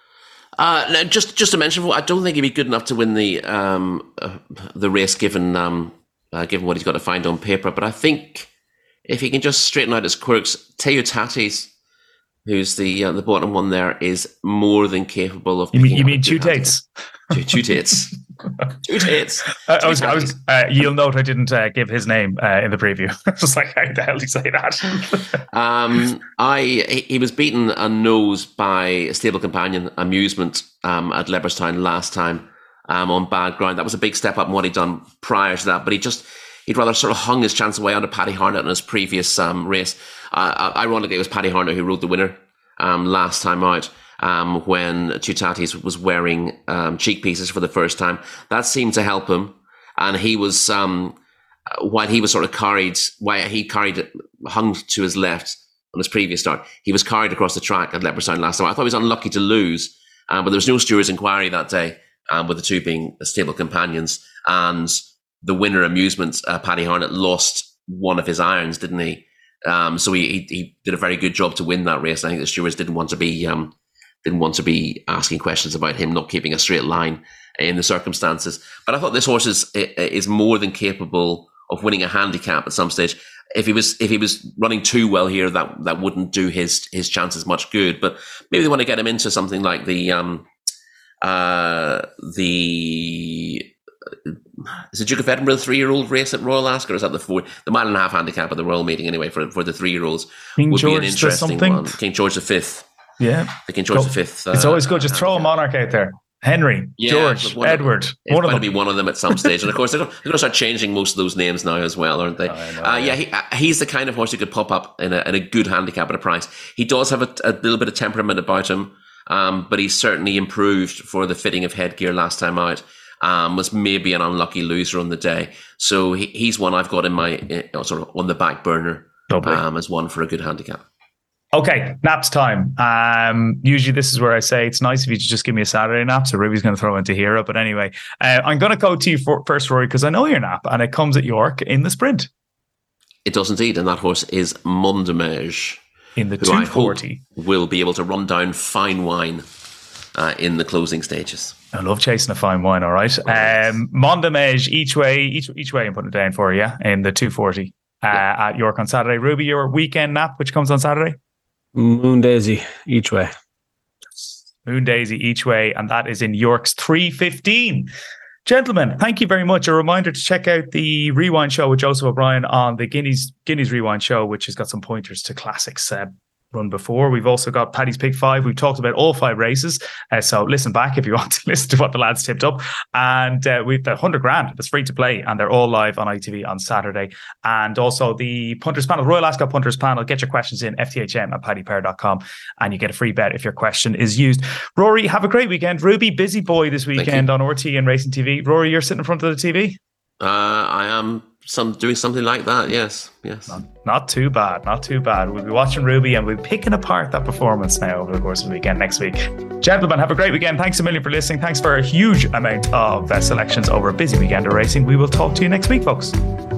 C: Uh, no, just just to mention, I don't think he'd be good enough to win the um, uh, the race given um, uh, given what he's got to find on paper. But I think if he can just straighten out his quirks, Teo Tatis, who's the uh, the bottom one there, is more than capable of.
B: You mean you mean two Tates?
C: Two, two Tates. Two Tates.
B: Uh, I was. I was. Uh, you'll note I didn't uh, give his name uh, in the preview. I was like, how the hell did you say that?
C: um, I he was beaten a nose by a stable companion, Amusement, um, at Leopardstown last time um, on bad ground. That was a big step up in what he'd done prior to that, but he just he'd rather sort of hung his chance away under Paddy Harnett in his previous um, race. Uh, ironically, it was Paddy Harnett who rode the winner um, last time out. Um, when Tutatis was wearing um, cheek pieces for the first time. That seemed to help him. And he was, um, while he was sort of carried, while he carried, hung to his left on his previous start, he was carried across the track at Leopardstown last time. I thought he was unlucky to lose, um, but there was no stewards' inquiry that day, um, with the two being stable companions. And the winner, Amusement, uh, Paddy Harnett, lost one of his irons, didn't he? Um, so he, he he did a very good job to win that race. I think the stewards didn't want to be... Um, didn't want to be asking questions about him not keeping a straight line in the circumstances. But I thought this horse is is more than capable of winning a handicap at some stage. If he was if he was running too well here, that that wouldn't do his his chances much good. But maybe they want to get him into something like the um uh the is it Duke of Edinburgh three year old race at Royal Ascot, or is that the four the mile and a half handicap at the Royal Meeting anyway for for the three year olds?
B: King
C: would
B: George
C: be an interesting
B: something?
C: one. King George the Fifth.
B: Yeah,
C: the King George the Fifth. Uh,
B: it's always good. Just throw a monarch out there. Henry,
C: yeah,
B: George,
C: one
B: Edward.
C: Of, it's
B: one of
C: going
B: them.
C: to be one of them at some stage. And of course, they're going to start changing most of those names now as well, aren't they?
B: Oh, know,
C: uh,
B: yeah,
C: yeah he, uh, he's the kind of horse who could pop up in a, in a good handicap at a price. He does have a, a little bit of temperament about him, um, but he's certainly improved for the fitting of headgear last time out. Um, was maybe an unlucky loser on the day. So he, he's one I've got in my uh, sort of on the back burner um, as one for a good handicap.
B: Okay, naps time. Um, usually this is where I say it's nice if you just give me a Saturday nap. So Ruby's going to throw into Hero. But anyway, uh, I'm going to go to you for, first, Rory, because I know your nap and it comes at York in the sprint.
C: It does indeed. And that horse is Mondemege.
B: In the two forty.
C: Will be able to run down fine wine uh, in the closing stages.
B: I love chasing a fine wine, all right. Um, Mondemege each way, each each way I'm putting it down for you, yeah, in the two forty uh, yeah. at York on Saturday. Ruby, your weekend nap, which comes on Saturday?
D: Moon Daisy each way.
B: Moon Daisy each way, and that is in York's three fifteen. Gentlemen, thank you very much. A reminder to check out the Rewind show with Joseph O'Brien on the Guineas Guineas Rewind show, which has got some pointers to classics. Uh, run before. We've also got Paddy's Pick Five. We've talked about all five races. Uh, so listen back if you want to listen to what the lads tipped up. And uh, we've the one hundred grand that's free to play, and they're all live on I T V on Saturday. And also the Punters Panel, Royal Ascot Punters Panel. Get your questions in, F T H M at paddy power dot com, and you get a free bet if your question is used. Rory, have a great weekend. Ruby, busy boy this weekend on R T and Racing T V. Rory, you're sitting in front of the T V?
C: Uh, I am some doing something like that, yes. Yes.
B: Not, not too bad, not too bad. We'll be watching Ruby and we'll be picking apart that performance now over the course of the weekend next week. Gentlemen, have a great weekend. Thanks a million for listening. Thanks for a huge amount of uh, selections over a busy weekend of racing. We will talk to you next week, folks.